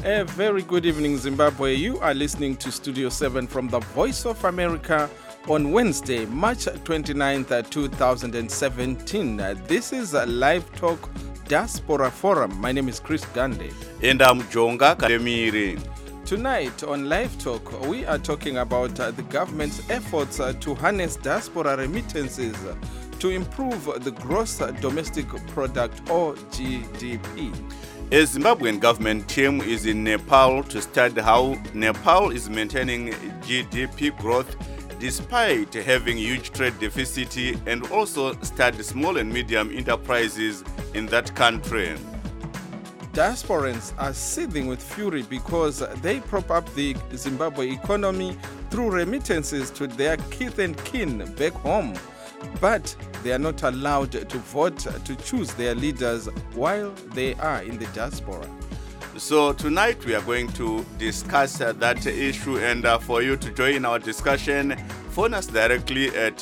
A very good evening, Zimbabwe. You are listening to Studio 7 from the Voice of America on Wednesday, March 29th, 2017. This is a Live Talk Diaspora Forum. My name is Chris Gande. And I'm Jonga Kalemire. Tonight on Live Talk, we are talking about the government's efforts to harness diaspora remittances to improve the gross domestic product or GDP. A Zimbabwean government team is in Nepal to study how Nepal is maintaining GDP growth despite having huge trade deficit, and also study small and medium enterprises in that country. Diasporans are seething with fury because they prop up the Zimbabwe economy through remittances to their kith and kin back home. But they are not allowed to vote to choose their leaders while they are in the diaspora. So tonight we are going to discuss that issue, and for you to join our discussion, phone us directly at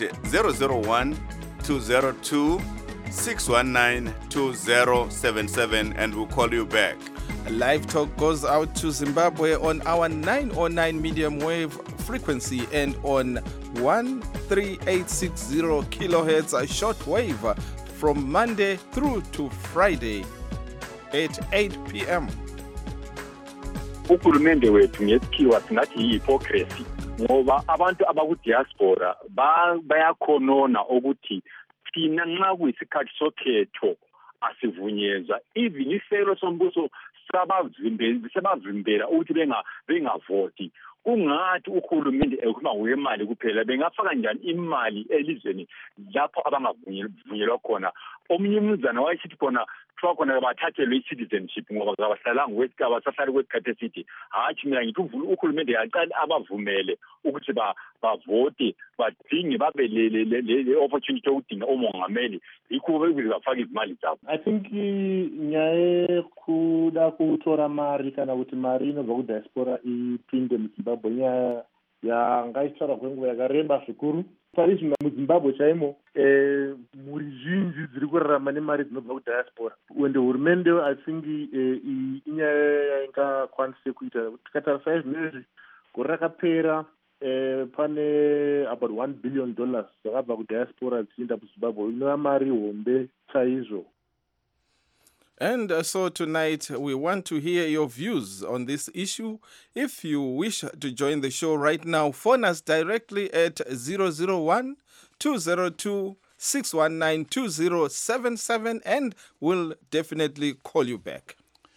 001-202-619-2077 and we'll call you back. Live Talk goes out to Zimbabwe on our 909 medium wave frequency and on 13860 kilohertz short wave from Monday through to Friday at 8 p.m. Uhulumende wethu ngesikhiwa singathi yi-hypocrisy ngoba abantu abakudiaspora bayakhonona ukuthi thina nxa kuyisikhathi sokhetho asivunyezwa, even iselo sombuso sebavimbela ukuthi bengavoti. Kungathi uhulumende ekhuluma ngokwemali kuphela, bengafaka njani imali elizweni lapho abangavunyelwa khona. Omunye umzana wayesithi khona kuthiwa khona bathathelwe i-citizenship ngoba abasahlali kwesikhathi esithi. Hatshi, mina ngithi uhulumende yaqala abavumele ukuthi bavote, badinge babe le opportunity yokudinga omongameli, yikho bafaka izimali zabo. I think nyaye kuda kutora mari kana kuti mari inobva kudiaspora ipinde muZimbabwe nyaya yangaitara kwenguva yakareba zvikuru. Parizvino muZimbabwe chaimo mhuri zhinji dziri kurarama nemari dzinobva kudiaspora, ende hurumende I think inyaya yaingakwanise kuita. Tikatarisa izvinezvi gore rakapera pane about $1 billion dzakabva kudiaspora dzichienda kuZimbabwe, inova mari hombe chaizvo. And so tonight we want to hear your views on this issue. If you wish to join the show right now, phone us directly at 001-202-619-2077 and we'll definitely call you back.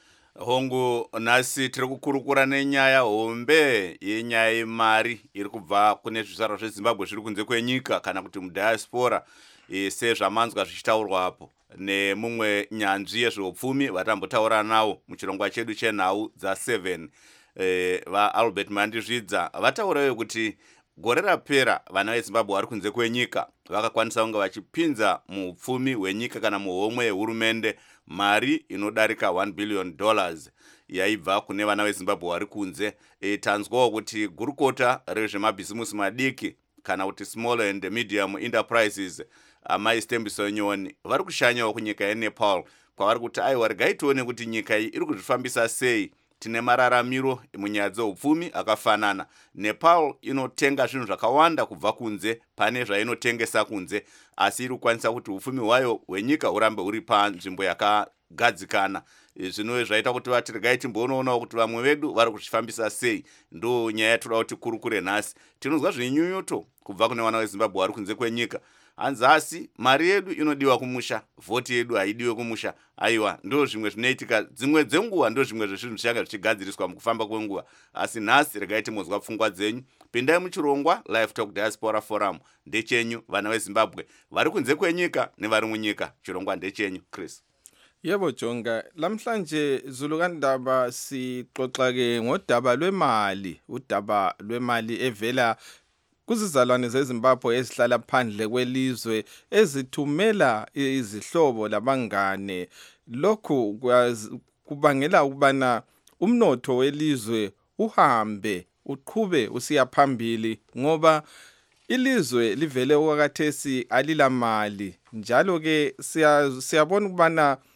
Hongu nasi tiri kukurukura nenyaya hombe yenyaya yemari iri kubva kune zvizvarwa zveZimbabwe zviri kunze kwenyika kana kuti mudiaspora, sezvamanzwa zvichitaurwa apo nemumwe nyanzvi yezveupfumi vatambotaura nawo muchirongwa chedu chenhau dza7, vaAlbert Mandizvidza vataurawo kuti gore rapera vana veZimbabwe vari kunze kwenyika vakakwanisa kunge vachipinza muupfumi hwenyika kana muhomwe yehurumende mari inodarika $1 billion yaibva kune vana veZimbabwe vari kunze. Tanzwawo kuti gurukota rezvemabhisimusi madiki kana kuti small and medium enterprises amaistembiso nyoni vari kushanyawo kunyika yeNepal, kwavari kuti aiwa regai tione kuti nyika iyi iri kuzvifambisa sei. Tine mararamiro munyaya dzeupfumi akafanana. Nepal inotenga zvinhu zvakawanda kubva kunze pane zvainotengesa kunze, asi iri kukwanisa kuti upfumi hwayo hwenyika hurambe huri panzvimbo yakagadzikana. Zvino zvaita kuti vati regai timboonawo kuti vamwe vedu vari kuzvifambisa sei. Ndo nyaya yatoda kuti kurukure nhasi. Tinonzwa zvinyunyuto kubva kune vana veZimbabwe vari kunze kwenyika. Hanzasi mari yedu inodiwa kumusha, voti yedu haidiwe kumusha. Aiwa, ndo zvimwe zvinoitika dzimwe dzenguva, ndo zvimwe zvezvinhu zvichanga zvichigadziriswa mukufamba kwenguva. Asi nhasi regai timozwa pfungwa dzenyu. Pindai muchirongwa Live Talk Diaspora Forum. Ndechenyu vana veZimbabwe vari kunze kwenyika nevari munyika. Chirongwa ndechenyu Chris. Yebo Jonga, lamhlanje Zulukandaba sixoxa-ke ngodaba lwemali, udaba lwemali evela kuzizalwane zeZimbabwe ezihlala phandle kwelizwe ezithumela izihlobo labangane. Lokhu kubangela ukubana umnotho welizwe uhambe uqhube usiya phambili ngoba ilizwe livele okwakathesi alilamali. Njalo ke siyabona ukubana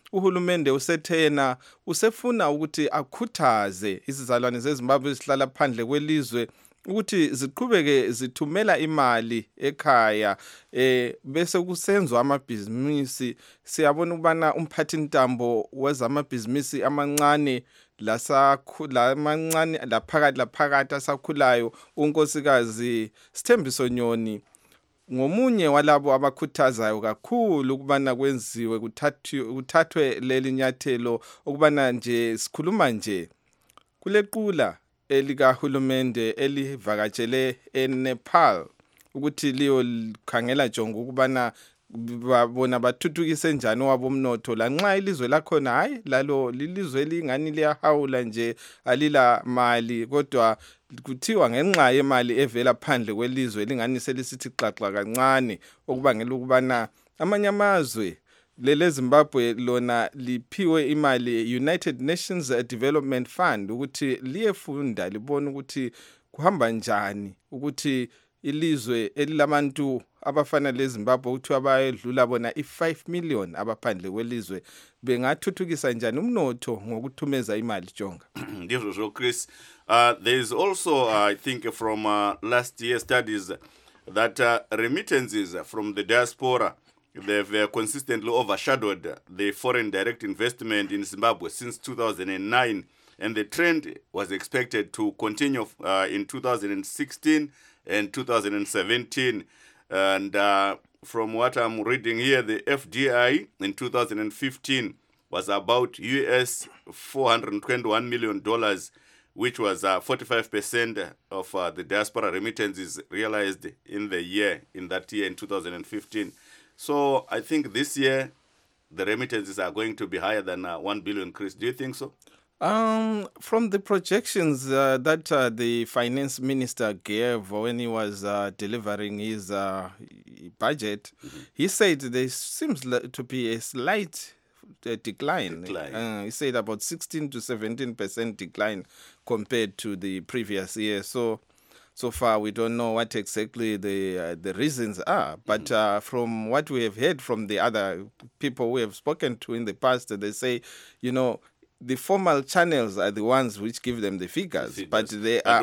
uhulumende usethena usefuna ukuthi akhuthaze izizalwane zeZimbabwe ezihlala phandle kwelizwe ukuthi ziqhubeke zithumela imali ekhaya bese kusenzwa amabhizinisi. Siyabona ukubana umphathintambo wezamabhizinisi amancane lamancane laphakathi asakhulayo unkosikazi Sithembiso Nyoni ngomunye walabo abakhuthazayo kakhulu ukubana kwenziwe kuthathwe leli nyathelo ukubana nje sikhuluma nje kulequla elikahulumende elivakatshele eNepal ukuthi liyokhangela jonga ukubana babona bathuthukise njani wabomnotho lanxa ilizwe lakhona hayi lalo lilizwe elingani liyahawula nje alila mali kodwa kuthiwa ngenxa yemali evela phandle kwelizwe lingani selisithi xaxa kancane okubangela ukubana amanye amazwe leZimbabwe lona liphiwe imali United Nations Development Fund ukuthi liyefunda libone ukuthi kuhamba njani ukuthi ilizwe elilabantu abafana leZimbabwe ukuthi abayedlula bona i5 million abaphandle kwelizwe bengathuthukisa njani umnotho ngokuthumeza imali jonga. Ndivyo Chris. There is also I think from last year studies that remittances from the diaspora, they've consistently overshadowed the foreign direct investment in Zimbabwe since 2009, and the trend was expected to continue in 2016 and 2017. And from what I'm reading here, the FDI in 2015 was about US $421 million, which was 45% of the diaspora remittances realized in that year in 2015. So I think this year the remittances are going to be higher than 1 billion, Chris. Do you think so? From the projections that the finance minister gave when he was delivering his budget, he said there seems to be a slight decline. He said about 16 to 17% decline compared to the previous year. So far, we don't know what exactly the reasons are. But from what we have heard from the other people we have spoken to in the past, they say, the formal channels are the ones which give them the figures. But they are...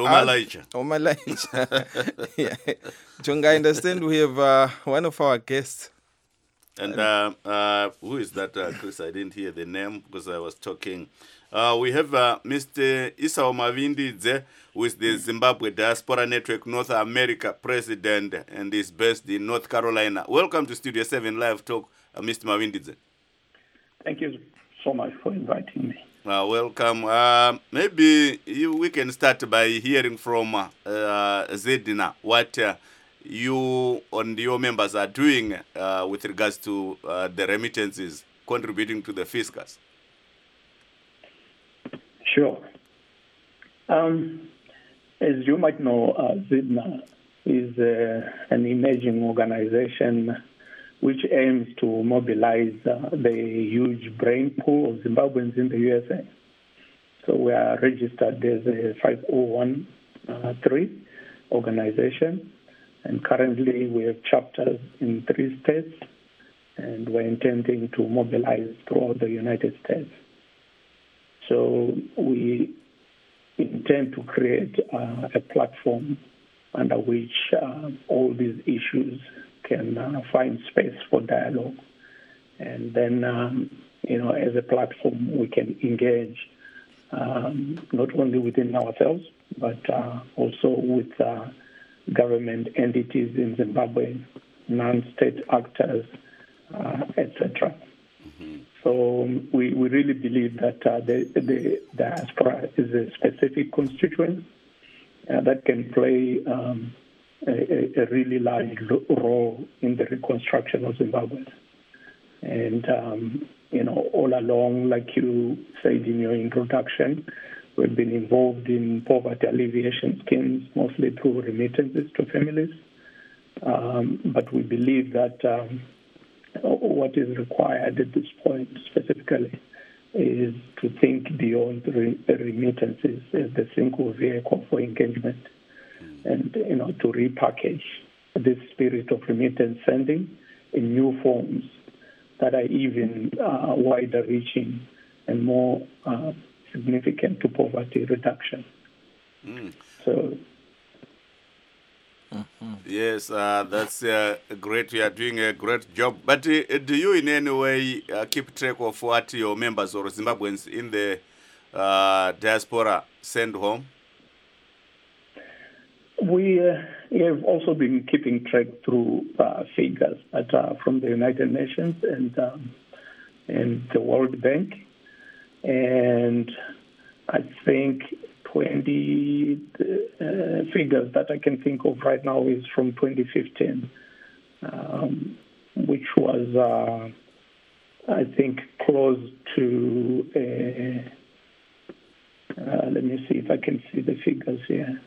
Yeah. Jonga, I understand we have one of our guests. And who is that, Chris? I didn't hear the name because I was talking. We have Mr. Isao Mavindidze, who is the Zimbabwe Diaspora Network North America president and is based in North Carolina. Welcome to Studio 7 Live Talk, Mr. Mavindidze. Thank you so much for inviting me. Welcome. Maybe we can start by hearing from Zedina what you and your members are doing with regards to the remittances contributing to the fiscus. Sure. As you might know, Zedina is an emerging organization which aims to mobilize the huge brain pool of Zimbabweans in the USA. So we are registered as a 5013 organization, and currently we have chapters in 3 states, and we're intending to mobilize throughout the United States. So we intend to create a platform under which all these issues can find space for dialogue. And then, as a platform, we can engage not only within ourselves, but also with government entities in Zimbabwe, non-state actors, etc. So we really believe that the diaspora is a specific constituent that can play a really large role in the reconstruction of Zimbabwe. And, all along, like you said in your introduction, we've been involved in poverty alleviation schemes, mostly through remittances to families. But we believe that what is required at this point specifically is to think beyond remittances as the single vehicle for engagement, and to repackage this spirit of remittance sending in new forms that are even wider reaching and more significant to poverty reduction. So. Yes, that's great. You are doing a great job. But do you in any way keep track of what your members or Zimbabweans in the diaspora send home? We have also been keeping track through figures that are from the United Nations and the World Bank. And I think 20 figures that I can think of right now is from 2015, which was, I think, close to, let me see if I can see the figures here.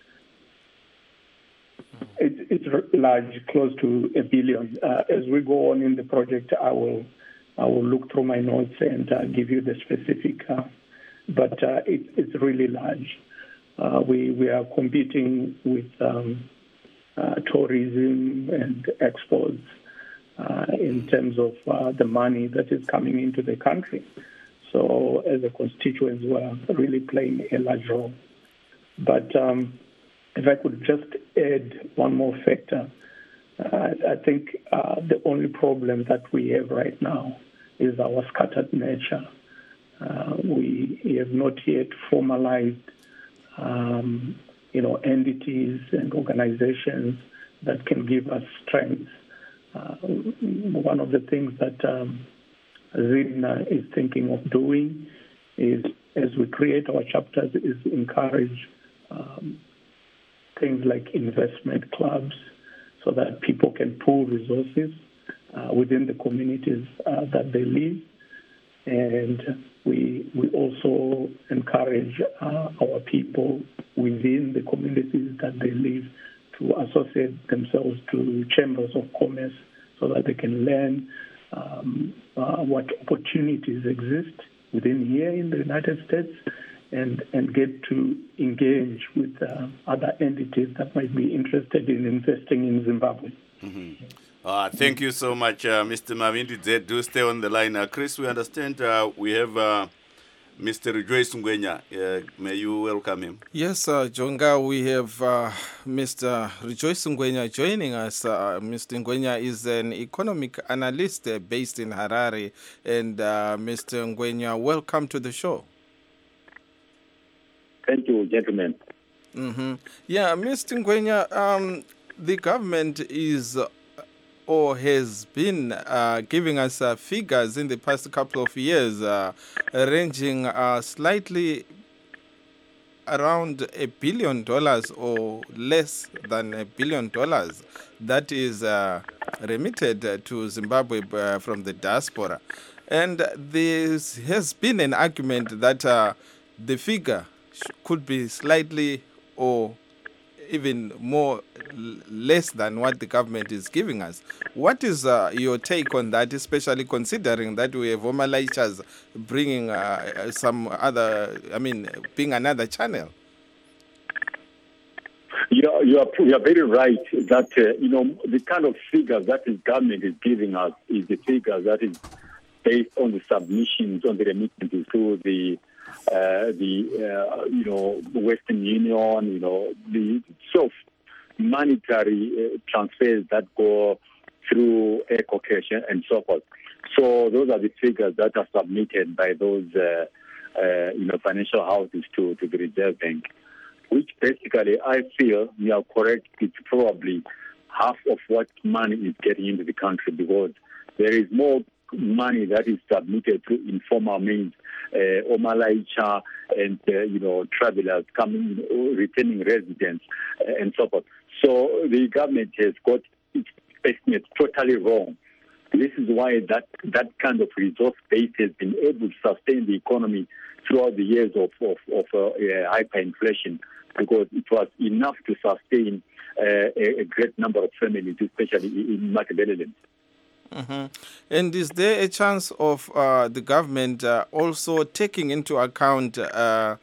It's large, close to $1 billion. As we go on in the project, I will look through my notes and give you the specific. But it's really large. We are competing with tourism and exports in terms of the money that is coming into the country. So as a constituents, we are really playing a large role. But if I could just add one more factor, I think the only problem that we have right now is our scattered nature. We have not yet formalized, entities and organizations that can give us strength. One of the things that ZIDNA is thinking of doing is, as we create our chapters, is encourage things like investment clubs so that people can pool resources within the communities that they live. And we also encourage our people within the communities that they live to associate themselves to chambers of commerce so that they can learn what opportunities exist within here in the United States and get to engage with other entities that might be interested in investing in Zimbabwe. Mm-hmm. Thank you so much, Mr. Mavindidze. Do stay on the line. Chris, we understand we have Mr. Rejoice Ngwenya. May you welcome him. Yes, Jonga, we have Mr. Rejoice Ngwenya joining us. Mr. Ngwenya is an economic analyst based in Harare. And Mr. Ngwenya, welcome to the show. Thank you, gentlemen. Mm-hmm. Yeah, Mr. Ngwenya, the government is or has been giving us figures in the past couple of years ranging slightly around $1 billion or less than $1 billion that is remitted to Zimbabwe from the diaspora. And there has been an argument that the figure could be slightly or even more less than what the government is giving us. What is your take on that, especially considering that we have Omalaitshas bringing some other, being another channel? You are very right that, the kind of figures that the government is giving us is the figures that is based on the submissions, on the remittances to the Western Union, the sort of monetary transfers that go through EcoCash and so forth. So those are the figures that are submitted by those, financial houses to the Reserve Bank, which basically I feel you are correct. It's probably half of what money is getting into the country because there is more money that is submitted through informal means, Omalaitsha and, travelers coming, returning residents and so forth. So the government has got its estimates totally wrong. This is why that kind of resource base has been able to sustain the economy throughout the years of hyperinflation because it was enough to sustain a great number of families, especially in Matabeleland. Mm-hmm. And is there a chance of the government also taking into account the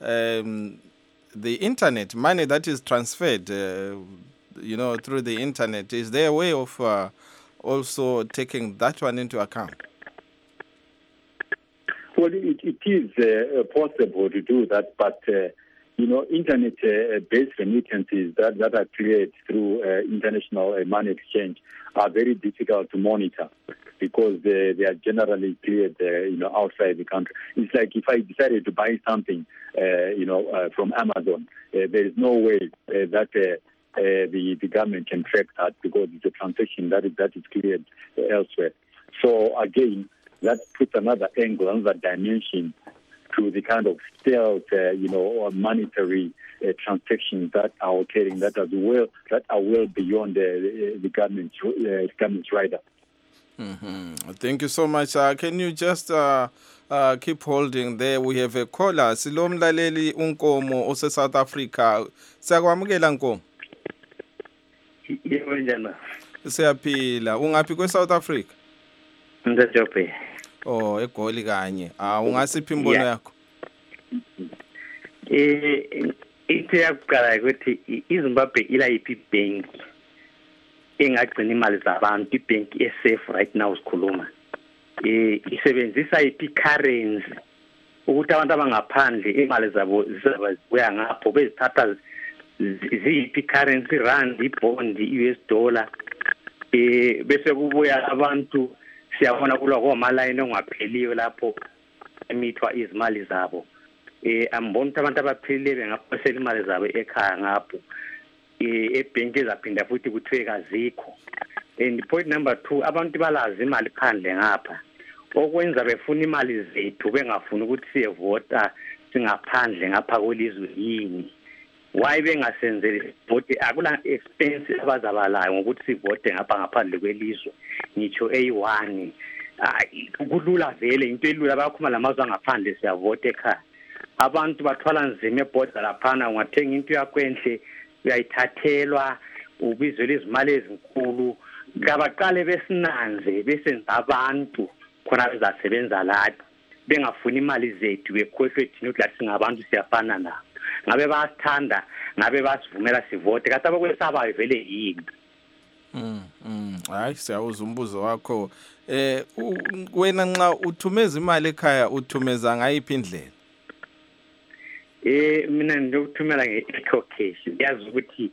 internet, money that is transferred, through the internet? Is there a way of also taking that one into account? Well, it is possible to do that, but internet-based remittances that are cleared through international money exchange are very difficult to monitor because they are generally cleared, outside the country. It's like if I decided to buy something, from Amazon, there is no way that the government can track that because it's a transaction that is cleared elsewhere. So again, that puts another angle, another dimension to the kind of stealth, monetary transactions that are occurring that are well beyond the government's radar. Mm-hmm. Thank you so much. Can you just keep holding there? We have a caller. Silomlaleli Unkomo ose South Africa. Siyakwamukela Nkomo. Yebo njani? Siyaphila. Ungaphi kwe South Africa? NgiseJobe. Oh, eGoli kanye. Ungasiphi imbono yakho? Into yakuqala ukuthi iZimbabwe ilayiphi bank engagcina imali zabantu, ibank esafe right now sikhuluma. Isebenzisa iphi currency ukuthi abantu abangaphandle imali zabo zizabuya ngapho bezithatha ziphi currency, rand, ibond, US dollar. Bese kubuya abantu siyabona kulwa komalayini ongapheliyo lapho emithwa izimali zabo. Ambona ukuthi abantu abaphilile bengaphosela imali zabo ekhaya ngapho. Ebhenki ezaphinda futhi kuthiwe kazikho. And point number 2, abantu balazi imali phandle ngapha. Okwenza befuna imali zethu bengafuni ukuthi siyevota singaphandle ngapha kwelizwe yini. Why bengasenzeli vote akula expense abazabalayo ngokuthi sivote ngapha ngaphandle kwelizwe. Ngitsho A1. Kulula vele into elula bayakhuma lamazwe angaphandle siyavote ekhaya. Abantu bathwala nzima ebhoda laphana ungathenga into yakho enhle uyayithathelwa ubizwe izimali ezinkulu ngabaqale besinanze besenza abantu khona bezasebenza lapho bengafuni imali zethu bekhohlwe thina ukuthi lathi singabantu siyafana nabo ngabe basithanda ngabe basivumela sivote kathi abakwesabayo vele yini. Hayi siyawuza umbuzo wakho. Wena nxa uthumeza imali ekhaya uthumeza ngayiphi indlela? Mina ngiyokuthumela nge-ecocash. Yazi ukuthi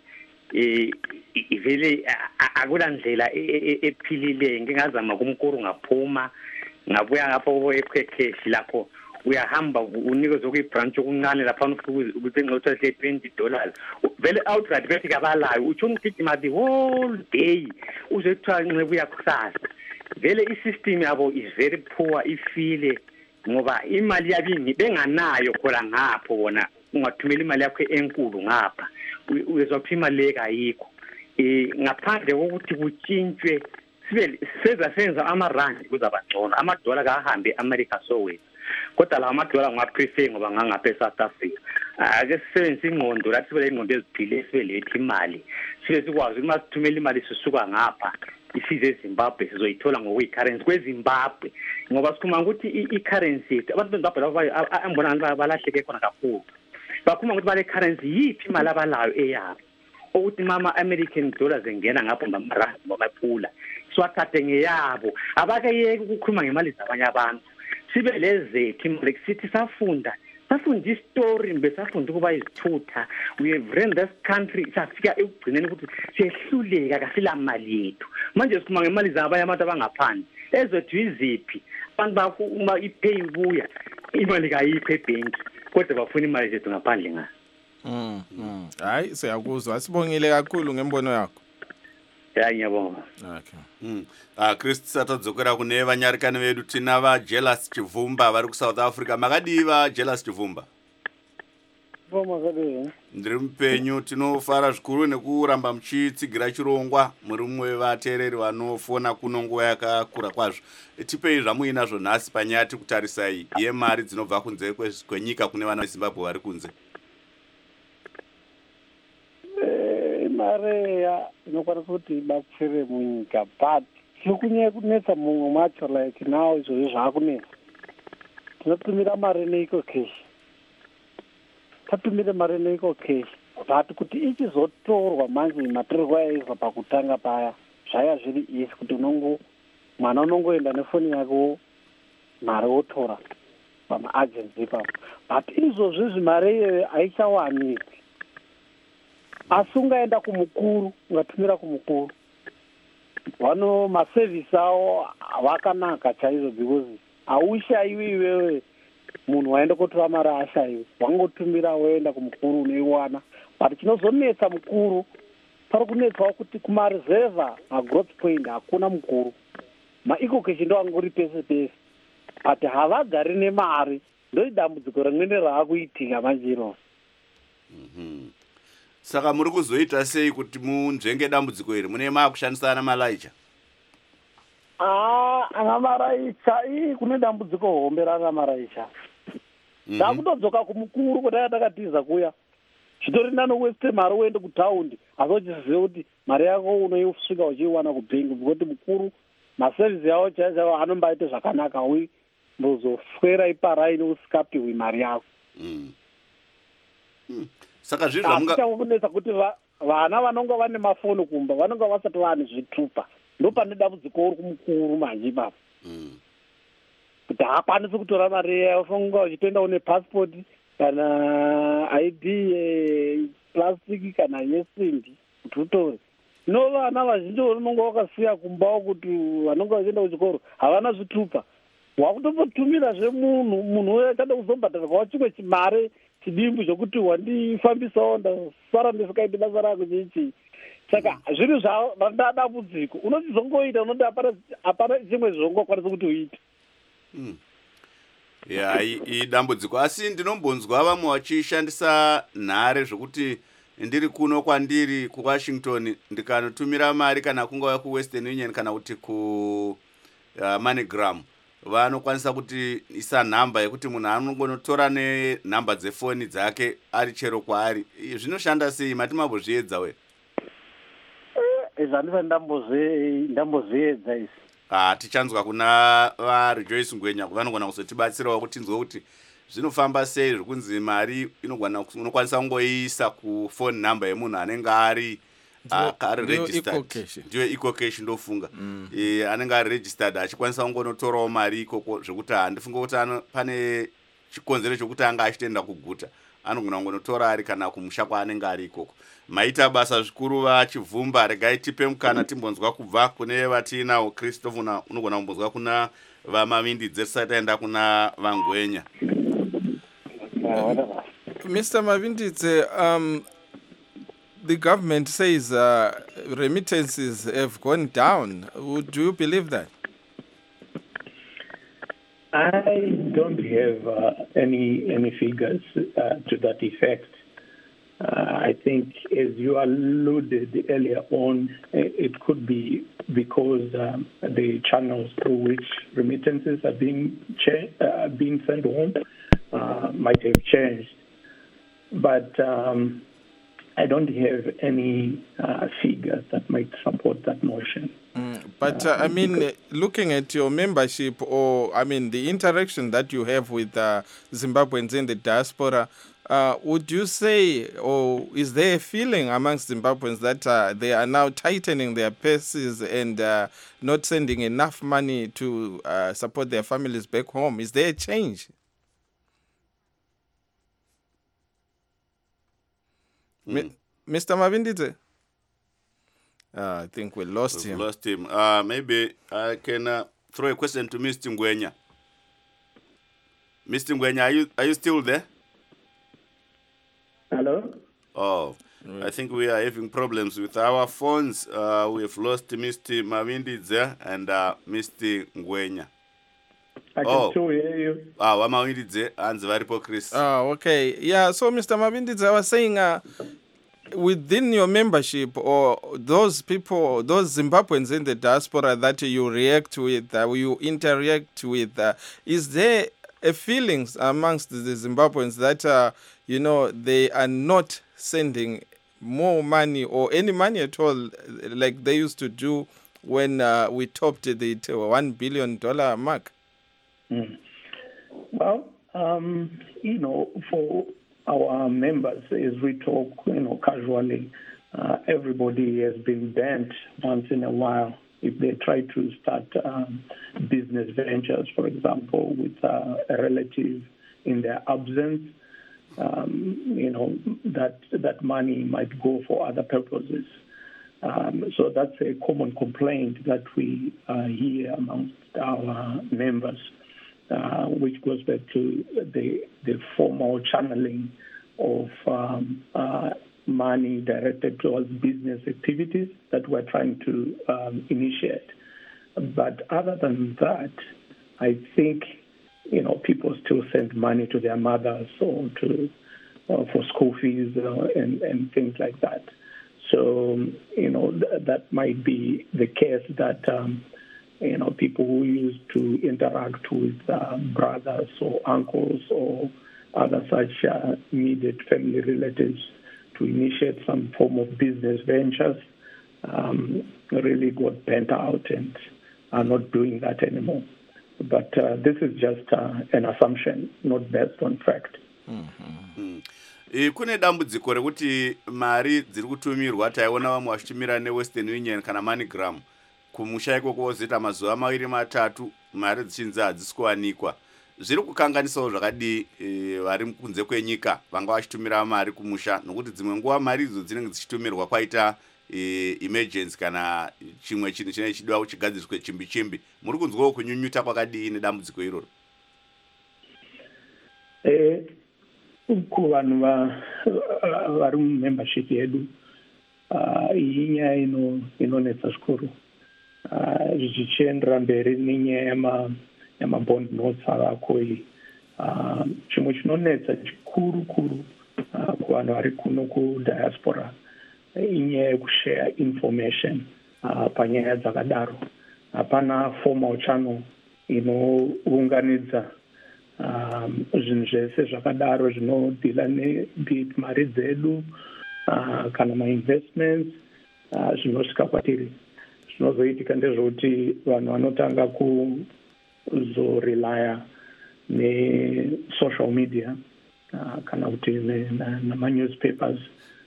vele akula ndlela ephilile ngingazama kumkuru ngaphuma ngabuya ngapho kwe-ecocash lapho uyahamba unikezwe kwi-branch okuncane lapha ukuthi ngqotha $20 vele outright bethi kabalayo uthi ungigijima the whole day uze kuthiwa ncebuya kusasa. Vele i-system yabo is very poor ifile ngoba imali yabini benganayo khona ngapho wona ungathumela imali yakho enkulu ngapha uyezopha imali ekayikho. Ngaphandle kokuthi kutshintshwe sibe senza ama-rand kuzabangcono ama-dollar kahambe e-America sowethu kodwa lawa ama-dollar ngiwaprefer ngoba ngangapha e-South Africa. Ake sisebenzise ingqondo lathi sibe ingqondo eziphile sibe letha imali sibe sikwazi ukuthi masithumela imali sisuka ngapha isize eZimbabwe sizoyithola ngokuyicurrency kweZimbabwe ngoba sikhuluma ukuthi i-currency yethu abantu beZimbabwe ambona balahleke khona kakhulu bakhuluma ukuthi bale currency yiphi imali abalayo eyabo ukuthi mama American dollars engena ngapho ngamarandi ngamaphula siwathathe ngeyabo abakayeke ukukhuluma ngemali zabanye abantu sibe lezethu imali sithi safunda istory besafunda ukuba izithutha we have ran this country safika ekugcineni ukuthi siyehluleka kasila mali yethu manje sikhuluma ngemali zabanye abantu abangaphandle ezethu iziphi abantu uma ipay ibuya imali kayikho ebhenki kodwa bafuna imali zethu ngaphandle ngayo. Hayi siyakuzwa sibongile kakhulu ngembono yakho. Ngiyabonga. Okay. Christ satadzokera kune vanyarikani vedu tina vaJealous Chivumba vari kuSouth Africa. Makadiva Jealous Chivumba? Ndiri mupenyu tinofara zvikuru nekuramba muchitsigira chirongwa muri mumwe wevateereri vanofona kuno nguva yakakura kwazvo. Tipei zvamuinazvo nhasi panyaya tikutarisai yemari dzinobva kunze kwenyika kune vana veZimbabwe vari kunze. Mare inokwanisa kuti ibatsire munyika but chiri kunetsa mumwe macho like now izvozvo zvaakunetsa tinotumira mari neecocash tatumire mari neecocash but kuti ichizotorwa manje matorerwo yaizva pakutanga paya zvaya zviri isi kuti mwana unongoenda nefoni yako mari wotora pamaagency ipapo, but izvozvizvi mari iyoyo haichawanikwi. Asi ungaenda kumukuru, ungatumira kumukuru, masevhisi avo vakanaka chaizvo, because haushayiwi iwewe munhu waenda kotora mari ashayiwi, wangotumira woenda kumukuru unoiwana. But chinozonetsa mukuru, pari kunetsawo kuti kumareserva magrowth point hakuna mukuru, maecocash ndo angori pese pese, but havagari nemari. Ndo dambudziko rimwene raakuitika manje iro. Saka muri kuzoita sei kuti munzvenge dambudziko iri? Mune maakushandisa ana malaicha? Ana maraicha kune dambudziko hombe rana maraicha. Takutodzoka kumukuru kuti takatiza kuya. Chitori nanowaste mari uende kutaundi, asi uchizive kuti mari yako unoisvika uchiiwana kubhengi, kuti mukuru masevhisi yawo chaiwo anombaite zvakanaka, uyi ndozoswera iparaini usikapiwi mari yako. Saka zvizvo kunetsa kuti vana vanonga vane mafoni kumba vanonga vasati vane zvitupa, ndo pane dambudziko uri kumukuru manje ipapo, kuti haakwanisi kutora mari yayo. Unofanira uchitoenda une passport kana ID plastic kana yesimbi kuti utore. No, vana vazhinji vanonga vakasiya kumbawo kuti vanonga vachienda kuchikoro havana zvitupa, wakutopotumira munhu uyo achada kuzombhadharwa chimwe chimari chidimbu zvokuti wandifambisawo ndasara ndisikaiti basa rako chichi. Saka zviri zvadambudziko, unochizongoita unoti hapana chimwe zvongokwanisa kuti uite. Idambudziko. Asi ndinombonzwa vamwe vachishandisa nhare zvokuti ndiri kuno kwandiri kuWashington ndikanotumira mari kana kungava kuWestern Union kana kuti kuMoneygram, vanokwanisa kuti isa nhamba yekuti munhu anongonotora nenhamba dzefoni dzake ari chero kwaari. Zvinoshanda sei? Mati mambozviedza we? Zvandisati ndambozviedza isi. Tichanzwa kuna vaRejoice Ngwenya vanogona kuzotibatsirawo kuti tinzwe kuti zvinofamba sei zvokunzi mari unokwanisa kungoiisa kufoni nhamba yemunhu anenge ari registered. Ndiyo ecocash ndofunga. Anenge ari registered achikwanisa kungonotorawo mari ikoko, zvokuti handifunga kuti pane chikonzero chokuti anga achitoenda kuguta, anogona kungonotora ari kana kumusha kwaanenge ari ikoko. Maita basa zvikuru vaChivhumba. Regai tipe mukana timbonzwa kubva kune vatinawo. Christopher unogona kumbonzwa kuna vaMavindidze tisati taenda kuna vaNgwenya. Mr. Mavindidze, the government says remittances have gone down. Do you believe that? I don't have any figures to that effect. I think, as you alluded earlier on, it could be because the channels through which remittances are being sent home might have changed. But I don't have any figures that might support that notion. But I mean, looking at your membership, or I mean, the interaction that you have with Zimbabweans in the diaspora, would you say, or is there a feeling amongst Zimbabweans that they are now tightening their purses and not sending enough money to support their families back home? Is there a change? Mr. Mavindidze? I think we lost him. Maybe I can throw a question to Mr. Ngwenya. Mr. Ngwenya, are you still there? Hello? Oh, I think we are having problems with our phones. We have lost Mr. Mavindidze and Mr. Ngwenya. I can still hear you. Mavindidze and Varipo Chris. Okay. Yeah, so Mr. Mavindidze, I was saying, within your membership, or those people, those Zimbabweans in the diaspora that you react with, you interact with, is there a feeling amongst the Zimbabweans that, they are not sending more money or any money at all like they used to do when we topped the $1 billion mark? Well, for our members, as we talk, casually, everybody has been banned once in a while if they try to start business ventures, for example, with a relative in their absence. That money might go for other purposes. So that's a common complaint that we hear amongst our members, which goes back to the formal channeling of money directed towards business activities that we're trying to initiate. But other than that, I think people still send money to their mothers or for school fees and things like that. So that might be the case that people who used to interact with brothers or uncles or other such immediate family relatives to initiate some form of business ventures really got burnt out and are not doing that anymore. But this is just an assumption, not based on fact. Kune dambudziko rekuti mari dziri kutumirwa taiona vamwe vachitumira neWestern Union kana MoneyGram kumusha ikoko wozoita mazuva 2-3 mari dzichinzi hadzisi kuwanikwa. Zviri kukanganisawo zvakadii vari kunze kwenyika vanga vachitumira mari kumusha, nokuti dzimwe nguva mari idzo dzinenge dzichitumirwa kwaita emergency kana chimwe chinhu chinenge chidiwa kuchigadziriswe chimbi. Muri kunzwawo kunyunyuta kwakadii nedambudziko iroro? Kuvanhu vari mumembership yedu iyi nyaya inonetsa zvikuru zvichiendera mberi nenyaya yamabond notes avako iyi. Chimwe chinonetsa chikuru kuvanhu vari kuno kudiaspora inyaya yekushare information panyaya dzakadaro. Hapana formal channel inounganidza zvinhu zvese zvakadaro zvinodhila nemari dzedu kana mainvestments zvinosvika kwatiri. Zvinozoitika ndezvekuti vanhu vanotanga kuzorelaya nesocial media kana kuti namanewspapers,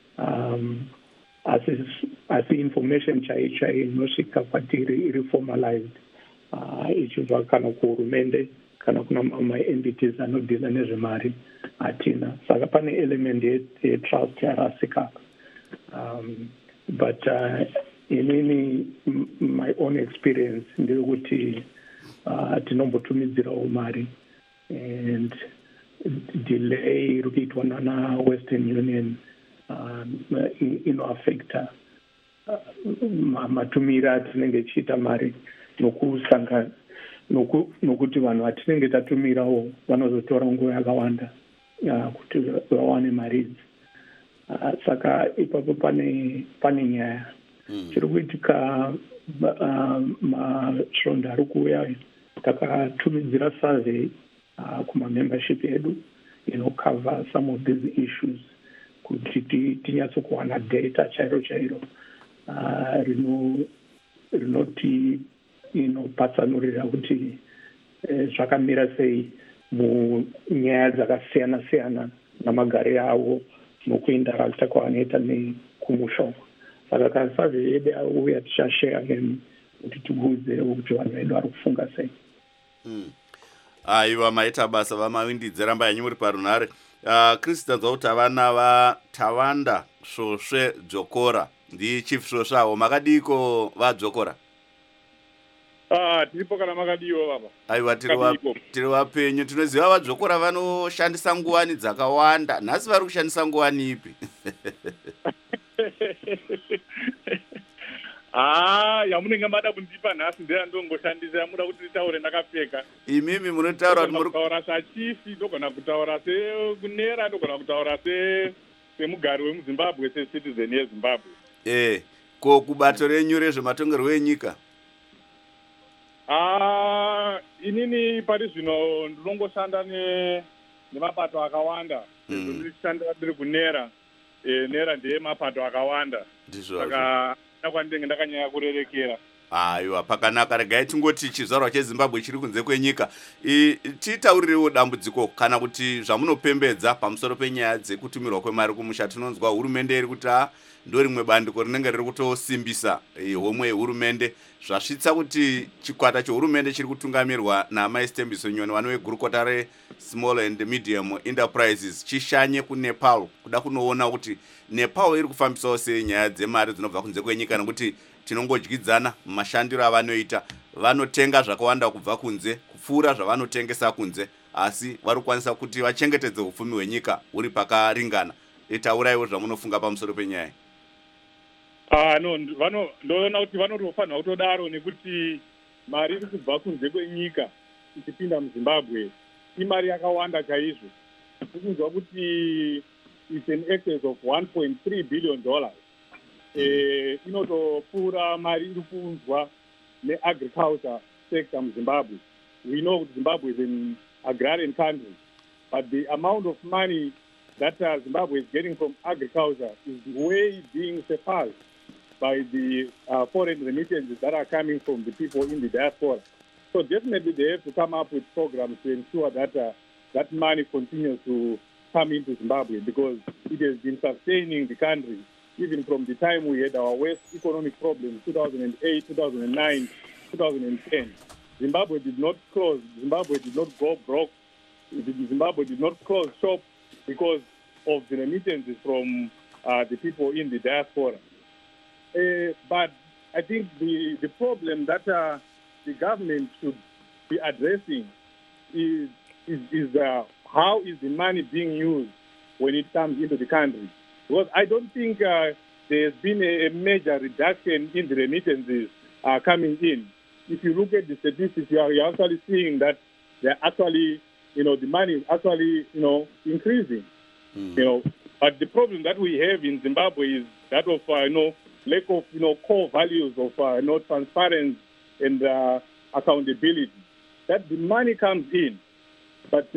asi information chaiyo inosvika kwatiri iri formalized ichibva kana kuhurumende kana kuna ma-entities anodhila nezvemari hatina. Saka pane element yetrust yarasika. But inini my own experience ndeyekuti tinombotumidzirawo mari and delay iri kuitwa naWestern Union inoaffecta matumiro atinenge tichiita mari nokusangana nokuti vanhu vatinenge tatumirawo vanozotora nguva yakawanda kuti vawane mari idzi. Saka ipapo pane nyaya chiri kuitika. Masvondo ari kuuya takatumidzira survey kumamembership edu inocova some of these issues kuti tinyatsokuwana data chairo rinoti patsanurira kuti zvakamira sei munyaya dzakasiyana namagariro avo nokuindarakta kwavanoita nekumusha. Saka kana survey yedu auya tichashare then kuti tikuudzewo kuti vanhu vedu vari kufunga sei. Aiwa, maita basa vamawindidze ramba yanyu muri parunhare. Chris, tanzwa kuti havana vaTawanda Svosve Dzokora ndi Chief Svosve avo makadiko vadzokora? Tiripo kana makadiwo baba. Aiwa, tiri wapenyu. Tinoziva vadzokora vanoshandisa nguwani dzakawanda. Nhasi vari kushandisa nguwani ipi? Yamunenge mada kundipa nhasi ndongoshandisa, yamuda kuti nditaure ndakapfeka. Imimi munotaura kuti muri kutaura sachifi, ndogona kutaura sekunera, ndogona kutaura semugari wemuZimbabwe, secitizen yeZimbabwe. Ko kubato renyu rezvematongerwo enyika? Inini pari zvino ndinongoshanda nemapato akawanda. Ndichishandira ndiri kunera. Nera ndeye mapato akawanda. Saka kwandinenge ndakanyanya kurerekera. aiwa pakanaka. Regai tingoti chizvarwa chezimbabwe chiri kunze kwenyika. Titaurirewo dambudziko kana kuti zvamunopembedza pamusoro penyaya dzekutumirwa kwemari kumusha. Tinonzwa hurumende iri kuti ndo rimwe bandiko rinenge riri kutosimbisa homwe yehurumende, zvasvitsa kuti chikwata chehurumende chiri kutungamirwa naMai Stembiso Nyoni vano vegurukota reSmall and Medium Enterprises chishanye kuNepal kuda kunoona kuti Nepal iri kufambisawo sei nyaya dzemari dzinobva kunze kwenyika, nekuti tinongodyidzana mumashandiro avanoita. Vanotenga zvakawanda kubva kunze kupfuura zvavanotengesa kunze, asi vari kukwanisa kuti vachengetedze upfumi hwenyika huri pakaringana. Tauraiwo zvamunofunga pamusoro penyaya. Ndoona kuti vanotofanira kutodaro nekuti mari iri kubva kunze kwenyika ichipinda muZimbabwe imari yakawanda chaizvo. Tikunzwa kuti it's an excess of $1.3 billion. Inotopfuura mari iri kuunzwa neagriculture sector muZimbabwe. We know Zimbabwe is an agrarian country, but the amount of money that Zimbabwe is getting from agriculture is way being surpassed by the foreign remittances that are coming from the people in the diaspora. So definitely they have to come up with programs to ensure that that money continues to come into Zimbabwe, because it has been sustaining the country even from the time we had our worst economic problems, 2008, 2009, 2010. Zimbabwe did not close. Zimbabwe did not go broke. Zimbabwe did not close shop because of the remittances from the people in the diaspora. But I think the problem that the government should be addressing is how is the money being used when it comes into the country. Because I don't think there's been a major reduction in the remittances coming in. If you look at the statistics, you're actually seeing that they're actually, the money is actually, increasing. But the problem that we have in Zimbabwe is that of, lack of, core values of, transparency and accountability. That the money comes in, but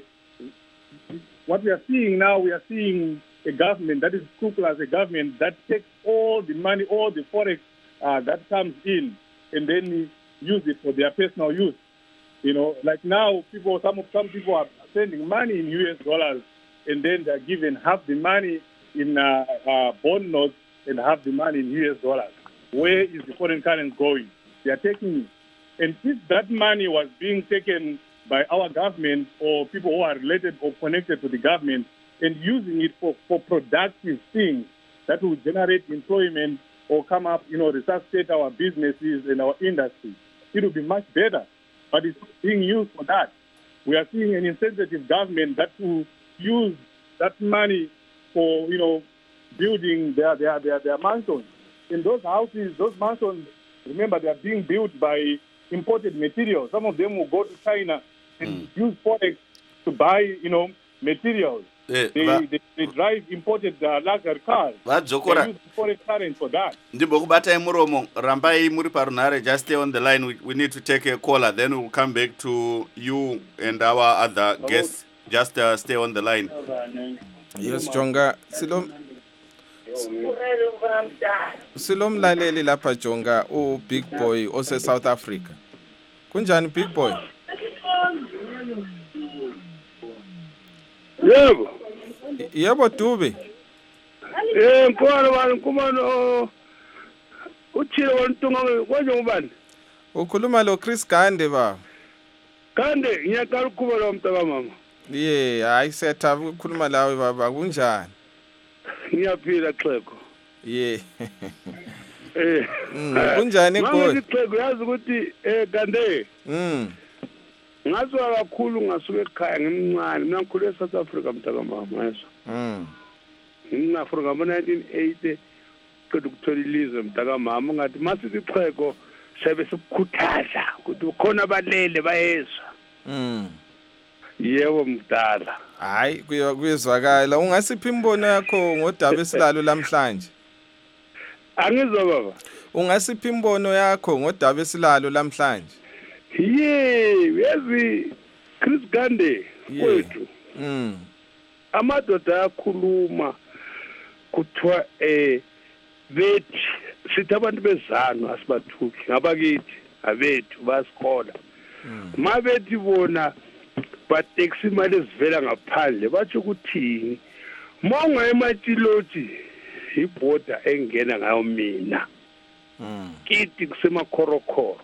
what we are seeing now, we are seeing a government that is scrupulous, a government that takes all the money, all the forex that comes in, and then use it for their personal use. Like now, some people are sending money in US dollars, and then they're given half the money in bond notes and half the money in US dollars. Where is the foreign currency going? They are taking it. And if that money was being taken by our government or people who are related or connected to the government and using it for productive things that will generate employment or come up, resuscitate our businesses and our industry, it will be much better. But it's being used for that. We are seeing an insensitive government that will use that money for, building their mansions. In those houses, those mansions, remember, they are being built by imported materials. Some of them will go to China and use forex to buy, materials. They drive imported luxury cars. They use foreign currency for that. Ndimbokubatai muromo, rambai muri parunare, just stay on the line. We need to take a caller, then we'll come back to you and our other guests. Just stay on the line. Yes, Jonga. Silomlaleli lapha Jonga, Big Boy ose South Africa. Kunjani Big Boy? Yebo. Yebo Dube. Kumano uthile wantunga konje ubani? Ukhuluma lo Chris Gande ba. Gande ngiyaqala ukuba lo mntaka mama. Hayi setha ukukhuluma lawe baba kunjani? Ngiyaphila Xhego. Kunjani Boy? Mama Xhego yazi ukuthi Gande. Ngazwa kakhulu ngasuka ekhaya ngimncane mina ngikhule eSouth Africa mntaka mama yeso. Ngingafuna ngo-1980 qeda ukuthola ilizwe mntaka mama ngathi masithi Xhego sabe sikukhuthaza ukuthi ukhona abalele bayezwa. Yebo mdala. Hayi kuyezwakala. Ungasiphi imbono yakho ngodaba esilalo lamhlanje? Angizwa baba. Ungasiphi imbono yakho ngodaba esilalo lamhlanje? Yazi Chris Gande kwethu. Amadoda ayakhuluma kuthiwa bethi sithi abantu bezano asibathuki ngabakithi abethu basikhola mabethi bona bateksi imali ezivela ngaphandle bathi ukuthini monga ematiloti iborder engena ngayo mina kithi kusemakhorokhoro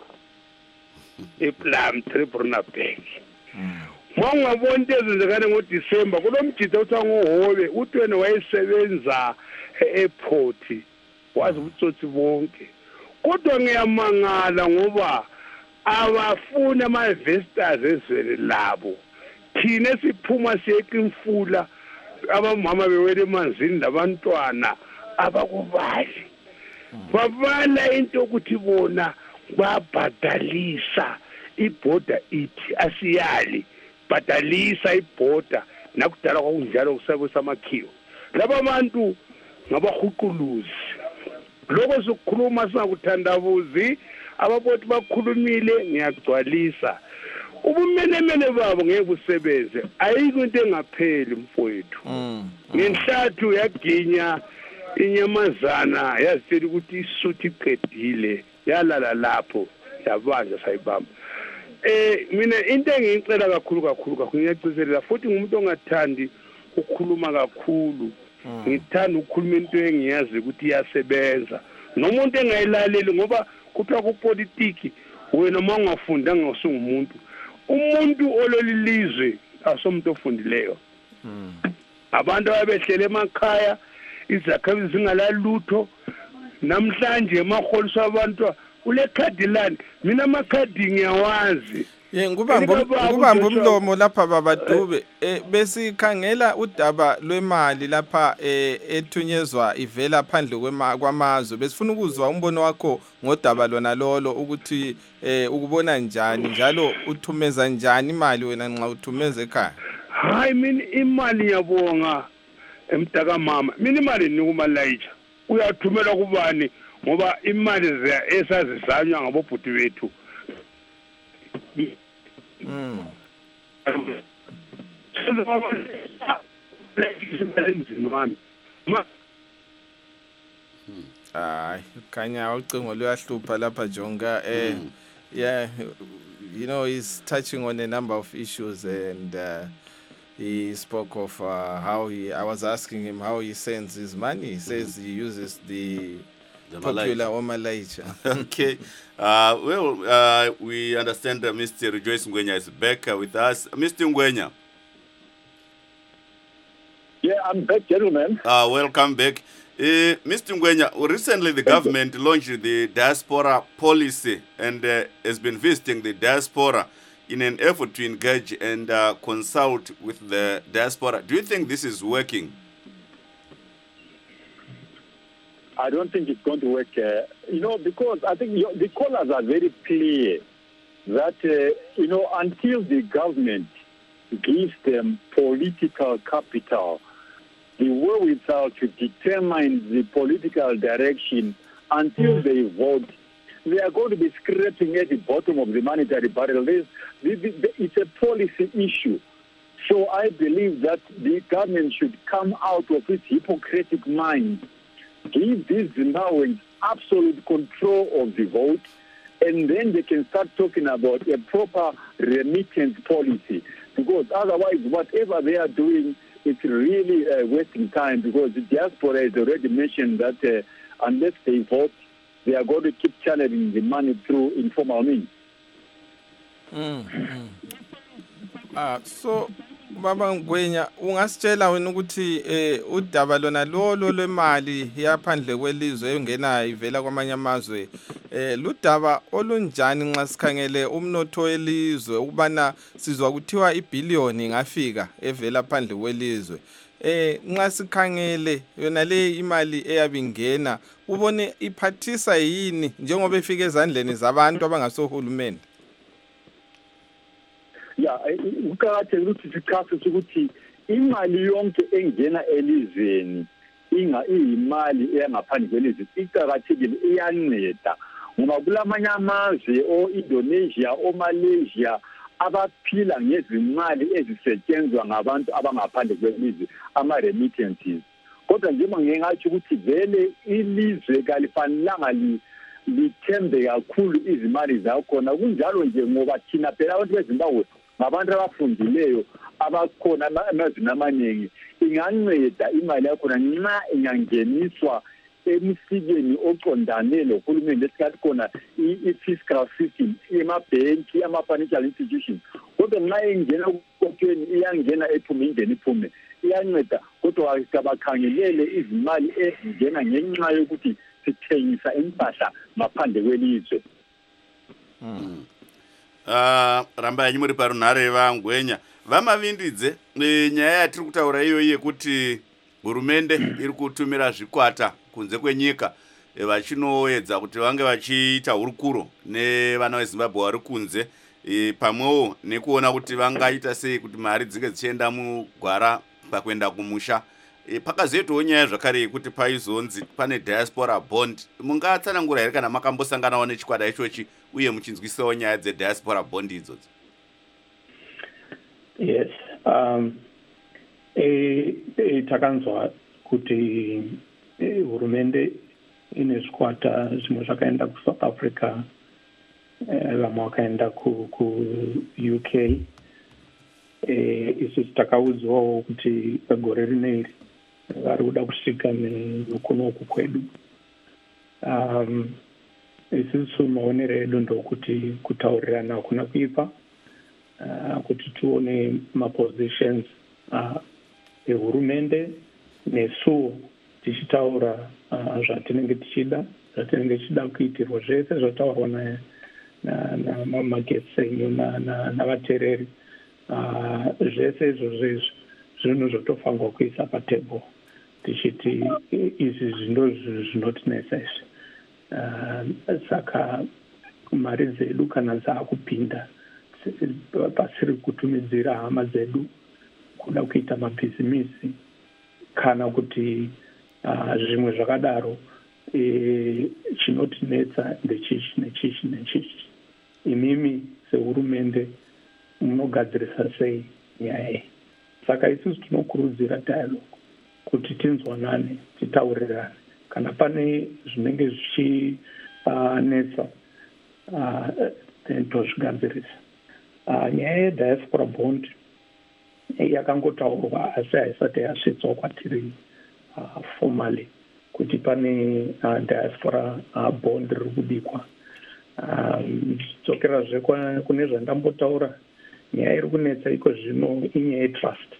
ePlum Tribunalbank monga bonke ezenzekane ngoDisemba kulomjida uthi ngohobe uthi wena wayesebenza e-airport wazi ubutsotsi bonke kodwa ngiyamangala ngoba abafuna ama-investors ezweni labo thina siphuma siyeqa imfula abamama bewele emanzini labantwana abakubali babala into yokuthi bona babhadalisa ibhoda ithi asiyali bhadalisa ibhoda nakudala kwakunjalo kusabo samakhiwo laba bantu ngabahuquluzi lokho sokukhuluma singakuthandabuzi ababoti bakhulumile ngiyagcwalisa ubumenemene babo ngeke busebenze ayikho into engapheli mfowethu ngenhlathu yaginya inyamazana yazitshela ukuthi isuthi iqedile yalala lapho yabanja sayibamba mina into engiyicela kakhulu ngiyagcizelela futhi ngumuntu ongathandi ukukhuluma kakhulu ngithanda ukukhuluma into engiyazi ukuthi iyasebenza nomuntu engayilaleli ngoba kuthiwa kupolitiki wena uma ungafundanga usungumuntu umuntu ololilizwe asomuntu ofundileyo abantu ababehlele emakhaya izakhamuzi zingalalutho namhlanje emaholiswa abantu ule khadi lani mina amakhadi ngiyawazi ngubamba umlomo lapha babadube besikhangela udaba lwemali lapha ethunyezwa ivela phandle kwamazwe besifuna ukuzwa umbono wakho ngodaba lona lolo ukuthi ukubona njani njalo uthumeza njani imali wena nxa uthumeza ekhaya hayi mina imali yabonga emtaka mama mina imali nikumalayitsha uyathumela kubani ngoba imali esazizanywa ngabobhuti bethu hayi khanya ucingo luyahlupha lapha Jonga yeah you know he's touching on a number of issues and he spoke of how I was asking him how he sends his money. He says he uses the popular Omalaija. Okay. We understand that Mr. Rejoice Ngwenya is back with us. Mr. Ngwenya. Yeah, I'm back, gentlemen. Welcome back. Mr. Ngwenya, recently the government launched the diaspora policy and has been visiting the diaspora in an effort to engage and consult with the diaspora. Do you think this is working? I don't think it's going to work, because I think the callers are very clear that, until the government gives them political capital, the wherewithal to determine the political direction until they vote, they are going to be scraping at the bottom of the monetary barrel. It's a policy issue. So I believe that the government should come out of its hypocritic mind, give these Zimbabweans absolute control of the vote, and then they can start talking about a proper remittance policy. Because otherwise, whatever they are doing, it's really wasting time, because the diaspora has already mentioned that unless they vote, they are going to keep channeling the money through informal means. So Baba Ngwenya ungasitshela wena ukuthi udaba lona lolo lwemali yaphandle kwelizwe engena ivela kwamanye amazwe ludaba olunjani nxa sikhangele umnotho welizwe ukubana sizwa kuthiwa ibillion ingafika evela phandle kwelizwe nxa sikhangele yona le imali eyabingena ubone iphathisa yini njengoba efika ezandleni zabantu abangasohulumeni? Yeah, uqakathekile ukuthi sichasise ukuthi imali yonke engena elizweni iyimali eyangaphandle kwelizwe iqakathekile iyanceda ngoba kulamanye amazwe o-Indonesia o-Malaysia abaphila ngezimali ezisetshenzwa ngabantu abangaphandle kwelizwe ama-remittances. kodwa njengoba ngingathi ukuthi vele ilizwe kalifanelanga lithembe kakhulu izimali zakhona kunjalo nje ngoba thina phela abantu beZimbabwe ngabantu abafundileyo abakhona emazweni amaningi inganceda imali yakhona nxa ingangeniswa emsikeni ocondane lohulumeni lesikathi khona i-fiscal system emabhenki ama-financial institutions kodwa nxa ingena kukokhweni iyangena ephume ingene iphume iyanceda kodwa kabakhangelele izimali ezingena ngenxa yokuthi sithengisa impahla ngaphandle kwelizwe. Ramba yanyu muri parunhare vaNgwenya vamavindidze nyaya yatiri kutaura iyoyi yekuti hurumende iri kutumira zvikwata kunze kwenyika vachinoedza kuti vange vachiita hurukuro nevana veZimbabwe vari kunze pamwewo nekuona kuti vangaita sei kuti mari dzinge dzichienda mugwara pakuenda kumusha. Pakazoitawo nyaya zvakare yekuti paizonzi pane diaspora bond. Mungatsanangura here kana makambosanganawo nechikwata ichochi uye muchinzwisawo nyaya dzediaspora bond idzodzo? Yes, takanzwa kuti hurumende ine zvikwata zvimwe zvakaenda kuSouth Africa, vamwe vakaenda kuUK. Isu takaudzwawo kuti pagore rineri vari kuda kusvika nekunoku kwedu. Isusu maonero edu ndokuti kutaurirana hakuna kuipa, kuti tuone mapositions ehurumende nesuwo tichitaura zvatinenge tichida kuitirwa zvese zvataurwa namagetsi enyu navateereri. Zvese izvozvo zvinhu zvotofanirwa kuisa patebho tichiti izvi ndo zvinotinesa izvi. Saka mari dzedu kana dzaakupinda pasiri kutumidzira hama dzedu kuda kuita mabhizimisi kana kuti zvimwe zvakadaro, chinotinetsa ndechichi nechichi nechichi. Imimi sehurumende munogadzirisa sei nyaya iyi? Saka isusu tinokurudzira dialogue kuti tinzwanane, titaurirane kana pane zvinenge zvichinetsa tozvigadzirisa. Nyaya yediaspora bond yakangotaurwa asi haisati yasvitswa kwatiri formally kuti pane diaspora bond riri kubikwa. Ndidzokerazve kune zvandambotaura, nyaya iri kunetsa iko zvino inyaya yetrust,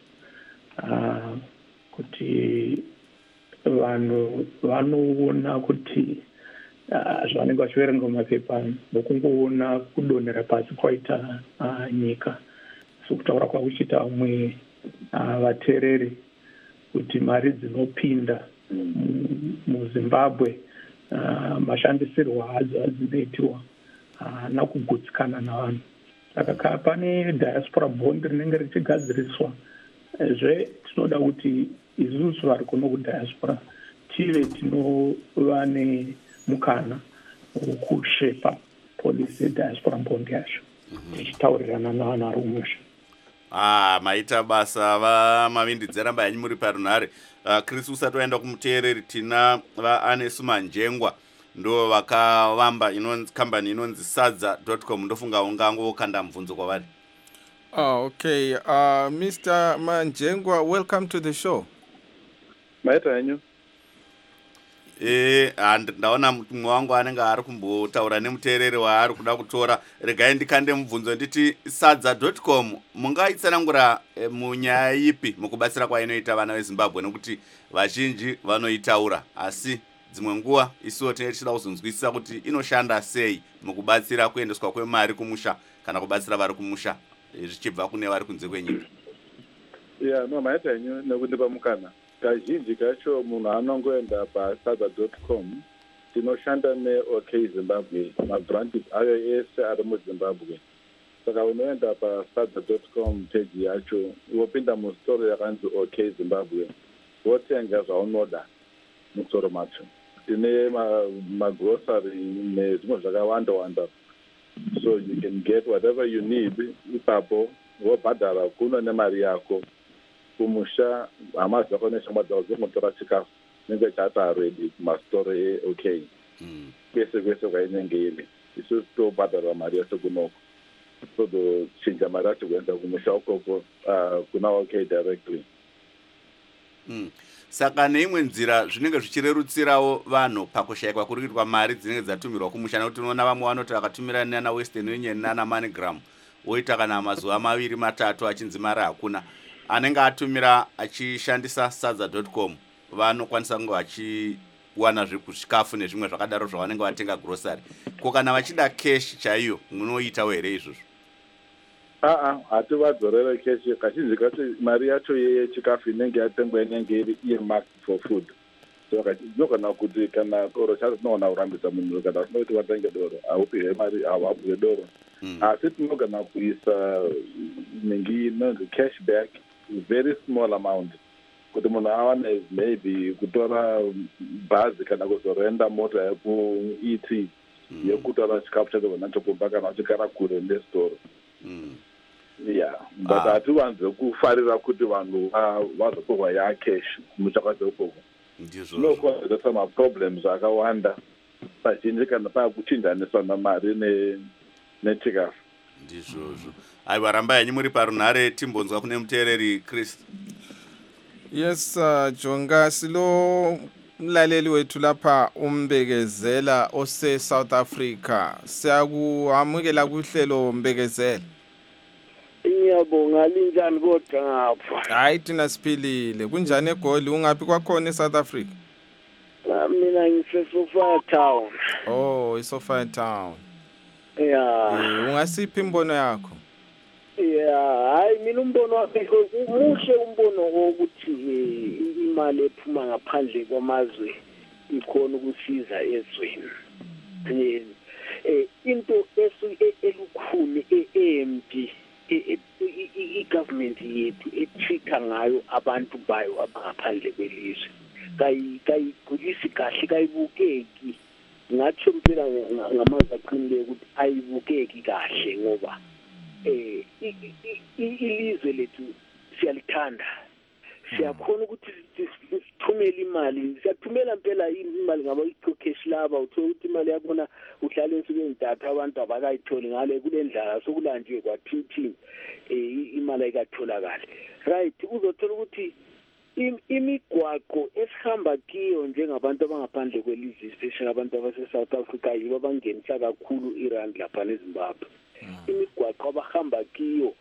kuti vanhu vanoona kuti zvavanenge vachiverenga mumapepa nokungoona kudonhera pasi kwaita nyika, sokutaura kwakuchiita vamwe vateereri kuti mari dzinopinda muZimbabwe mashandisirwo adzo adzinoitiwa nakugutsikana navanhu. Saka pane diaspora bond rinenge richigadziriswa, tinoda kuti isusu vari kuno kudiaspora tive tinova nemukana wokushepa polisi yediaspora bond yacho tichitaurirana navanhu vari kumusha. Maita basa vamavindidze Ramba yanyu muri parunhare. Chris, usati waenda kumuteereri tina vaAnesu Manjengwa ndo vakavamba kambani inonzi sadza.com. ndofunga ungangokanda mubvunzo kwavari. Okay. Mr. Manjengwa, welcome to the show. Maita yanyu. Ndaona mumwe wangu anenge ari kumbotaura nemuteereri waari kuda kutora. Regai ndikande mubvunzo nditi sadza.com mungaitsanangura munyaya ipi mukubatsira kwainoita vana veZimbabwe, nokuti vazhinji vanoitaura asi dzimwe nguva isuwo tinechida kuzonzwisisa kuti inoshanda sei mukubatsira kuendeswa kwemari kumusha kana kubatsira vari kumusha zvichibva kune vari kunze kwenyika. Maita yanyu nekundipa mukana. Kazhinji kacho munhu anongoenda pasadza.com, tinoshanda neOK Zimbabwe, mabranches ayo ese ari muZimbabwe. Saka unoenda pasadza.com page yacho, wopinda musitoro yakanzi OK Zimbabwe, wotenga zvaunoda musitoro macho. Tine magrocery nezvimwe zvakawanda wanda, so you can get whatever you need ipapo, wobhadhara kuno nemari yako kumusha amazi akonesha amadozo motora chikafu nenge chata ready mastore okay bese kwainengeli isu to badala mari yasekunoko so do chinja mari yacho kuenda kumusha ukoko kuna okay directly. Saka neimwe nzira zvinenge zvichirerutsirawo vanhu pakushayikwa kuri kuitwa mari dzinenge dzatumirwa kumusha, nekuti unoona vamwe vanoti akatumira nana Western Union nana MoneyGram woita kana mazuva 2-3 achinzi mari hakuna, anenge atumira achishandisa sadza.com vanokwanisa kunge vachiwana zvikafu nezvimwe zvakadaro zvavanenge vatenga grocery. Ko kana vachida cash chaiyo munoitawo here izvozvo? hativadzorere cash kazhinji kacho mari yacho yechikafu inenge yatengwa inenge iri earmarked for food. So nogona kuti kana doro chacho tinogona kurambisa munhu kana tinoti watenge doro haupihe mari hawapuhe doro, asi tinogona kuisa inenge cashback very small amount kuti munhu awane maybe kutora bhazi kana kuzorenda mota yekuET yekutora chikafu chacho nacho kumba kana uchigara kure nesitoro. Yeah, but hatiwanze kufarira kuti vanhu vazotorwa yacash muchakwadzo ukoko. Zvinokonzeresa maproblems akawanda pazhinji kana pakuchinjaniswa mari nechikafu. Ndizvozvo. Aiwa, rambai henyu muri parunhare timbonzwa kune muteereri Chris. Yes, Jonga silo mlaleli wethu lapha umbekezela ose South Africa. Siyakuamukela kuhlelo Mbekezela. Ngiyabonga, linjani kodwa ngapha? Hayi thina siphilile. Kunjani eGoli? Ungaphi kwakhona eSouth Africa? Mina ngiseSophia Town. Oh, eSophia Town. Yeah. Ungasiphi imbono yakho? Yeah, hayi mina umbono wakhe umuhle umbono wokuthi imali ephuma ngaphandle kwamazwe ikhona ukusiza ezweni. Into elukhuni eMP i-government yethu ethitha ngayo abantu bayo abangaphandle kwelizwe kayigulisi kahle, kayibukeki. Ngathi mpela ngamazwi aqinile ukuthi ayibukeki kahle ngoba ilizwe lethu siyalithanda, siyakhona ukuthi sithumele imali, siyathumela mpela imali ngaba i-cash laba uthola ukuthi imali yakona uhlala ensukwini 3 abantu abakayitholi ngale kule ndlela sokulanjwe kwathini imali ayikatholakali. Right, uzothola ukuthi imigwaqo esihamba kiyo njengabantu abangaphandle kwelizwe, especially abantu abase-South Africa, yibo abangenisa kakhulu irand lapha eZimbabwe. Imigwaqo abahamba kiyo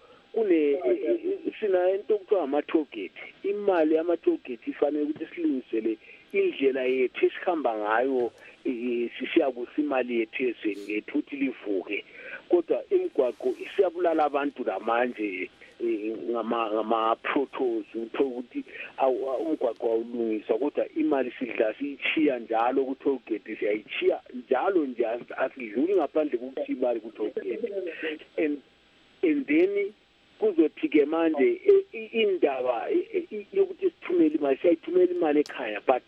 sina into okuthiwa ama-tollgate. Imali yama-tollgate ifanele ukuthi silungisele indlela yethu esihamba ngayo sisiyakusa imali yethu ezweni lethu ukuthi livuke, kodwa imigwaqo isiyabulala abantu namanje ngama-protos uthola ukuthi umgwaqo awulungiswa, kodwa imali sidla siyichiya njalo ku-tollgate, siyayichiya njalo nje asidluli ngaphandle kokuthi imali ku-tollgate. And then kuzothi-ke manje indaba yokuthi sithumele imali, siyayithumela imali ekhaya but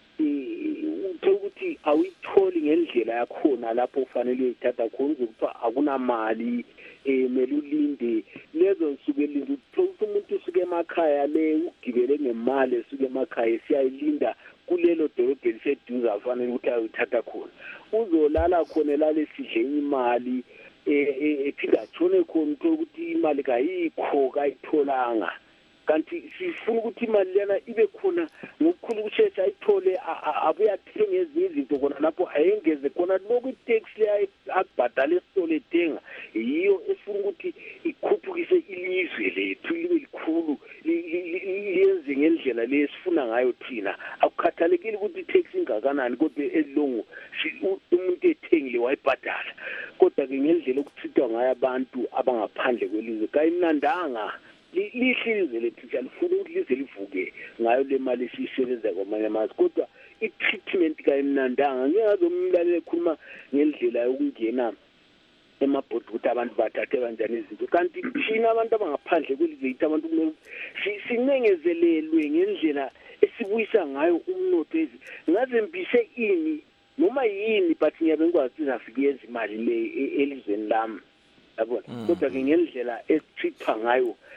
uthola ukuthi awuyitholi ngendlela yakhona lapho ufanele uyithatha khona, uzokuthiwa akunamali, mele ulinde lezo nsuku elinde. Uthola ukuthi umuntu usuke emakhaya le ugibele ngemali esuke emakhaya siyayilinda kulelo dolobho eliseduze afanele ukuthi ayithatha khona, uzolala khona elale sidle imali ephinda atshone khona, uthola ukuthi imali kayikho, kayitholanga. Kanti sifuna ukuthi imali lena ibe khona ngokukhulu ukushesha ayithole, abuye athenge ezinye izinto khona lapho ayengeze khona lokhu itax le akubhadala esitolo ethenga. Yiyo esifuna ukuthi ikhuphukise ilizwe lethu libe likhulu, liyenze ngendlela le esifuna ngayo thina. Akukhathalekile ukuthi itax ingakanani, kodwa elongo umuntu ethengile wayibhadala, kodwa-ke ngendlela okuthithwa ngayo abantu abangaphandle kwelizwe kayimnandanga. Lihle ilizwe lethu, siyalifuna ukuthi lize livuke ngayo le mali esiyisebenza kwamanye amazwe, kodwa i-treatment kayimnandanga. Ngeke ngaze umlaleli ekhuluma ngendlela yokungena emabhodi ukuthi abantu bathathe kanjani izinto, kanti thina abantu abangaphandle kwelizwe yithi abantu kumele sinengezelelwe ngendlela esibuyisa ngayo umnotho ezi. Ngaze mbise ini noma yini but ngiyabe ngikwazi izafika yenza imali le elizweni lami, yabona. Kodwa ke ngendlela esithipha ngayo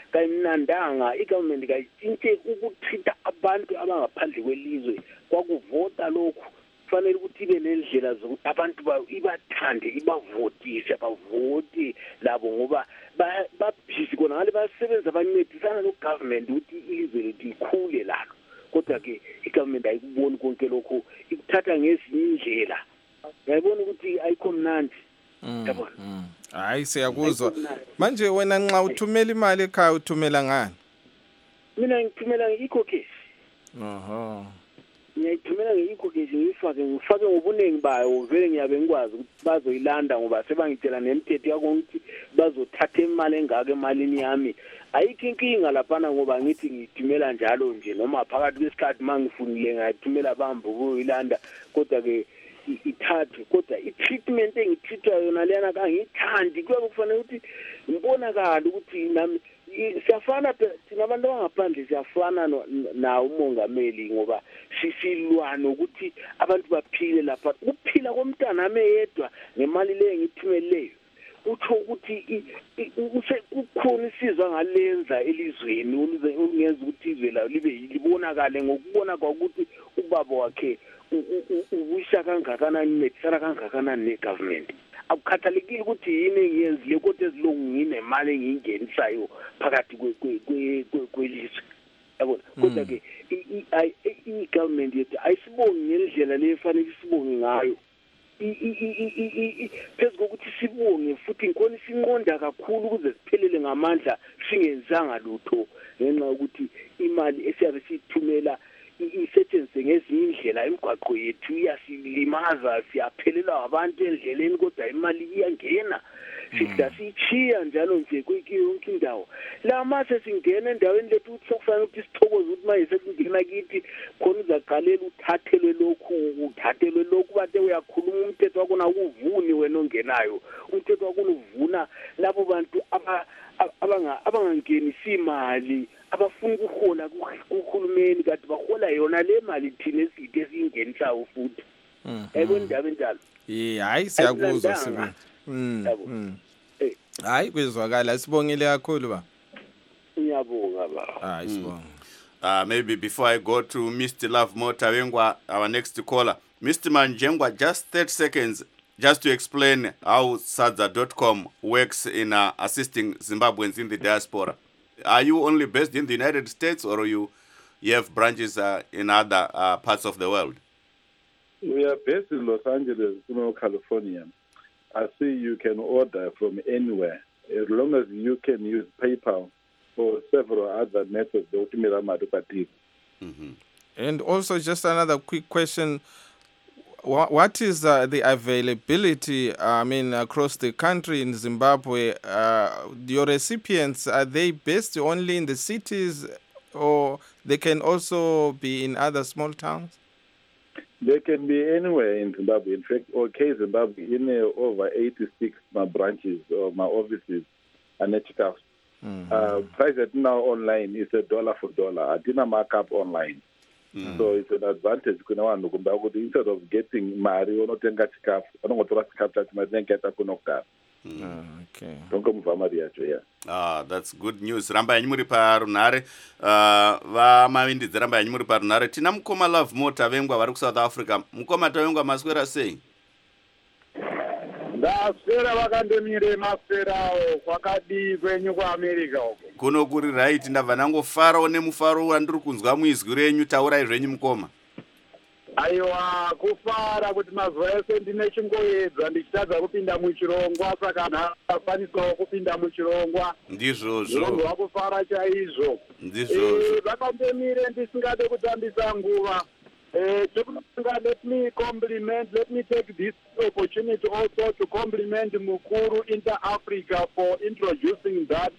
kayimnandanga igovernment kayitshintshe ukutreata abantu abangaphandle kwelizwe kwakuvota lokhu kufanele ukuthi ibe nendlela zokuthi abantu ibathande ibavotise bavoti labo ngoba babhizi kona ngale basebenza bancedisana no-government ukuthi ilizwe lethu likhule lalo kodwa-ke i-government ayikuboni konke lokhu ikuthatha ngezinye indlela ngiyayibona ukuthi ayikho mnandi yabona hayi siyakuzwa manje wena nxa uthumela imali ekhaya uthumela ngani mina ngithumela nge-ecocash ngiyayithumela nge-ecocash ngifake ngobuningi bayo vele ngiyabe ngikwazi ukuthi bazoyilanda ngoba sebangitshela nemithetho yakonkuthi bazothatha imali engako emalini yami ayikho inkinga laphana ngoba ngithi ngithumela njalo nje noma phakathi kwesikhathi mangifunile ngayithumela bambo ukuyoyilanda kodwa-ke ithathe kodwa i-treatment engitreatwa yona leyana kangiyithandi kuyabe kufanele ukuthi ngibonakala ukuthi nami siyafana thina abantu abangaphandle siyafana nawo umongameli ngoba sisilwana ukuthi abantu baphile lapha ukuphila komntana ami yedwa ngemali leyo engithumeleleyo utho ukuthi kukhona isizwe ngalenza elizweni ungenza ukuthi izwe lawo libe libonakale ngokubona kwakuthi ubaba wakhe uwisha kangakanani uncedisana kangakanani ne-government akukhathalekile ukuthi yini engiyenzile kodwa ezilongu nginemali engiyingenisayo phakathi kwelizwe yabona kodwa-ke i-government yethu ayisibongi ngendlela le efanele isibonge ngayo phezu kokuthi sibonge futhi ngikhona isinqonda kakhulu ukuze siphelele ngamandla singenzanga lutho ngenxa yokuthi imali esiyabe siyithumela isetshenziswe ngezinye indlela imigwaqo yethu iyasilimaza siyaphelelwa abantu endleleni kodwa imali iyangena sidla siyichiya njalo nje yonke indawo la mase singena endaweni lethu ukuthi sokufanele ukuthi sithokoze ukuthi manje sekungena kithi khona uzaqalela uthathelwe lokhu bathe uyakhuluma umthetho wakona ukuvuni wena ongenayo umthetho wakona uvuna labo bantu abangangenisi imali abafuna ukuhola kuhulumeni kanti bahola yona le mali thina eside esiyingenisayo futhi yayibona indaba enjalo hayi siyakuzwa Sibi hayi bezwakala sibongile kakhulu ba ngiyabonga ba hayi sibonga maybe before I go to Mr. Love Motawengwa, our next caller, Mr. Manjengwa, just 30 seconds just to explain how sadza.com works in assisting Zimbabweans in the diaspora. Are you only based in the United States or you have branches in other parts of the world? We are based in Los Angeles, California. I see you can order from anywhere as long as you can use PayPal or several other methods. And also just another quick question. What is the availability, across the country in Zimbabwe? Your recipients, are they based only in the cities or they can also be in other small towns? They can be anywhere in Zimbabwe. In fact, OK Zimbabwe, in over 86 my branches or my offices are network. Price now online is $1 for $1. I didn't mark up online. So it's an advantage instead of getting Mari or not chikafu, I don't want to ask that my then get a kunokta. Okay. Don't come from Maria. That's good news. Ramba yanyimuri parunare va mavindi dzaramba yanyimuri parunare tina mukoma Love Motawengwa vari ku South Africa. Mukoma Tawengwa maswera sei? Ndaswera vakandemire maswerawo kwakadi kwenyu kuAmerica uko. Kuno kuri right ndabva nangofarawo nemufaro wandiri kunzwa muizwi renyu taurai zvenyu mukoma. Aiwa kufara kuti mazuva ese ndine chingoedza ndichitadza kupinda muchirongwa saka ndafanisawo kupinda muchirongwa. Ndizvozvo. Ndinonzwa kufara chaizvo. Ndizvozvo. Vakandemire ndisingade kutambisa nguva. Let me take this opportunity also to compliment Mukuru Inter-Africa for introducing that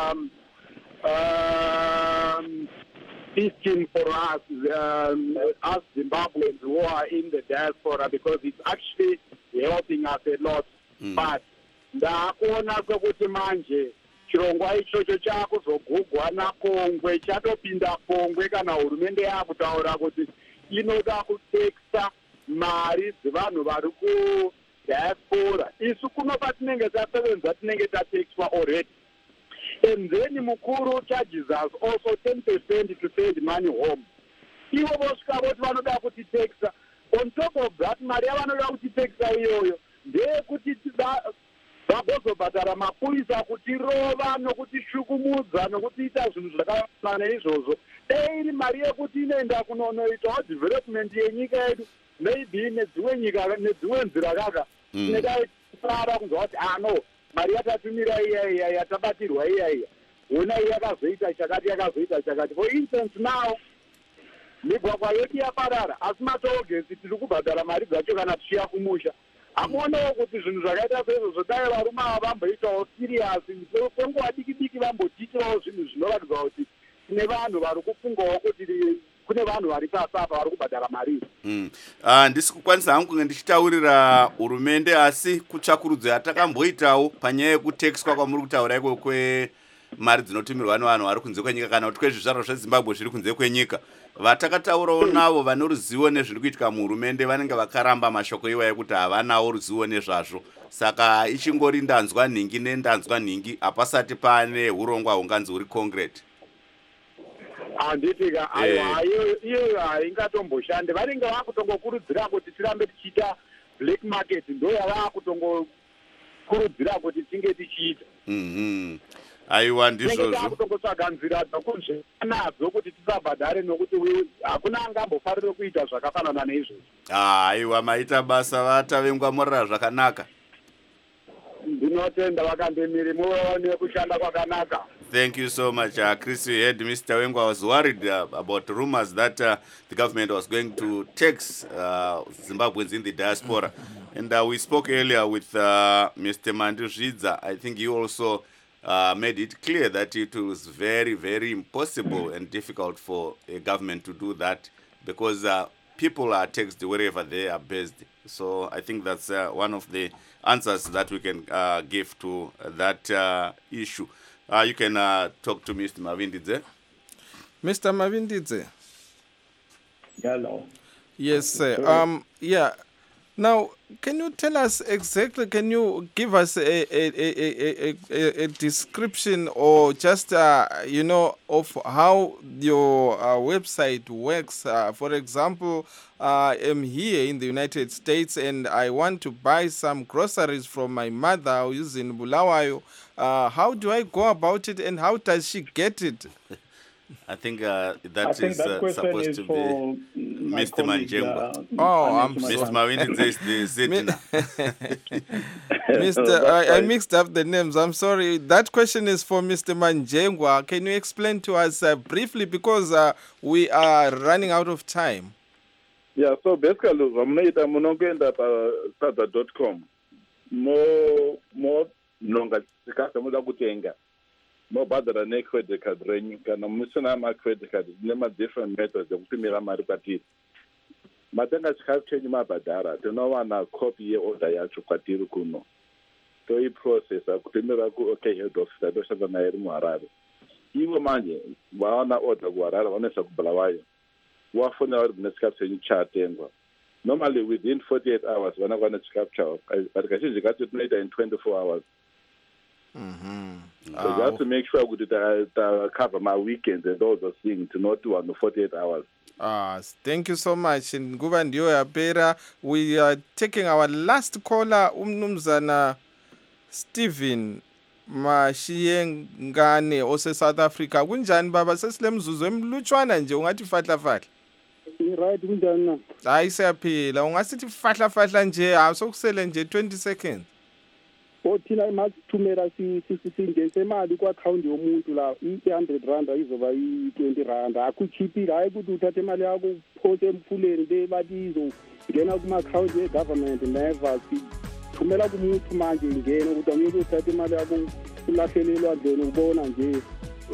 scheme for us Zimbabweans who are in the diaspora, because it's actually helping us a lot. But ndakuona kuti manje chirongwa ichocho chakuzogugwa naPongwe chatopinda Pongwe kana hurumende yakutaura kuti inoda kuteksa mari dzevanhu vari kudiaspora. Isu kuno patinenge tasevenza tinenge tatekswa already. and then mukuru charges us also 10% to send money home. Ivo vosvika voti vanoda kutitexa. On top of that, mari yavanoda kutitexa iyoyo ndeyekuti vagozobhadhara mapurisa kutirova nokutishukumudza nokutiita zvinhu zvakafanana izvozvo. Iri mari yekuti inoenda kunonoitawo development yenyika yedu, maybe nedzimwe nyika nedzimwe nzira kaka tineda kurara kunzwa kuti no mari yatatumira iya yatabatirwa iya ona yakazoita chakati. For instance now migwagwa yedu yaparara asi matogesi tiri kubhadhara mari dzacho kana tichiya kumusha. Amuonawo kuti zvinhu zvakaita seizvozvo dai varume ava vamboitawo serious kwenguva diki vambotiitirawo zvinhu zvinoratidza kuti kune vanhu vari kufungawo kuti kune vanhu vari pasi apa vari kubhadhara mari. Ndisi kukwanisa hangu kunge ndichitaurira hurumende, asi kutsvakurudzo yatakamboitawo panyaya yekutekiswa kwamuri kutaura iko kwemari dzinotumirwa nevanhu vari kunze kwenyika kana kuti kwezvizvarwa zveZimbabwe zviri kunze kwenyika, vatakataurawo navo vane ruzivo nezviri kuitika muhurumende vanenge vakaramba mashoko iwayo kuti havanawo ruzivo nezvazvo. Saka ichingori ndanzwa nhingi nendanzwa nhingi, hapasati pane urongwa hunganzi huri concrete. Handitika iyo haingatomboshande. Vanenge vakutongokurudzira kuti tirambe tichiita black market, ndo yavakutongokurudzira kuti tinge tichiita. Aiwa ndizvozvo. Takutongotsvaga nzira dzakuzvenadzo kuti tisabhadhare nokuti hakuna angambofarire kuita zvakafanana neizvozvo. Aiwa maita basa vatavengwa morara zvakanaka. Ndinotenda vakandemiri muone kushanda kwakanaka. Thank you so much, Chris. You heard Mr. Wengwa was worried about rumors that the government was going to tax Zimbabweans in the diaspora. And we spoke earlier with Mr. Manduzhidza. I think he also made it clear that it was very, very impossible and difficult for a government to do that because people are taxed wherever they are based. So I think that's one of the answers that we can give to that issue. You can talk to Mr. Mavindidze. Mr. Mavindidze. Hello. Yes, sir. Yeah. Now, can you tell us exactly, can you give us a description or just, of how your website works? For example, I'm here in the United States and I want to buy some groceries from my mother who's in Bulawayo. How do I go about it and how does she get it? I think that is supposed to be Mr. Manjengwa. I'm Mr. Mavindidze is the Zedina. I mixed up the names. I'm sorry. That question is for Mr. Manjengwa. Can you explain to us briefly because we are running out of time? Yeah, so basically, sada.com. More nonga sikasa kutenga. Mobadara ne credit card renyu kana musina ma credit card nema different methods okutumira mari kwatiri. Matenga chikapchenyi mabhadhara tinowana copy yeorder yacho kwatiri kuno. Toiprocessa kutumira head office adoshanda naye ri muHarare. Ivo manje vaona order kuHarare vanesa kuBulawayo. Wafonera vari nechikapchenyi chatengwa. Normally within 48 hours vanakwana chikapcha but kazhinji kacho tinoita in 24 hours. So you have to make sure that cover my weekends and all those things to not do on the 48 hours. Thank you so much. And Nguva ndiyo yapera. We are taking our last caller, Umnumzana Stephen Mashiyengane, ose South Africa. Kunjani baba sesile mzuzu emlutshwana nje ungathi fahla. Right kunjani na? Hayi siyaphila. Ungasithi fahla nje asokusele nje 20 seconds. Othina imathumela singenise imali ku-account yomuntu la i-100 izoba i-20 akuchiphile hayi ukuthi uthathe imali yakho uphose emfuleni le bathi izongena kuma-account ye-government never thumela kumuntu manje ingena ukuthi angeke uthathe imali yakho ulahlele elwandleni ubona nje.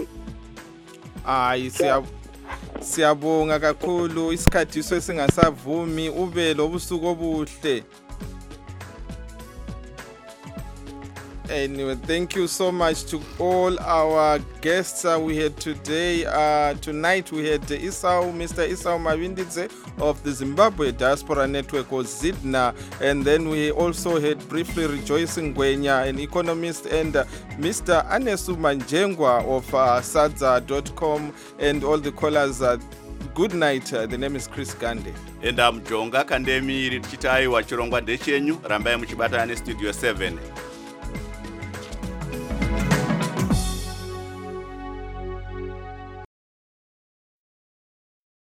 Hayi siyabonga kakhulu isikhathi singasavumi ube lobusuku obuhle. Anyway, thank you so much to all our guests we had today. Tonight we had Mr. Esau Mavindidze of the Zimbabwe Diaspora Network, or ZIDNA, and then we also had briefly Rejoice Ngwenya, an economist, and Mr. Anesu Manjengwa of sadza.com, and all the callers. Good night. The name is Chris Gande. And I'm Jonga Kandemi, tichita aiwa chirongwa ndechenyu, rambai muchibata ne Studio 7.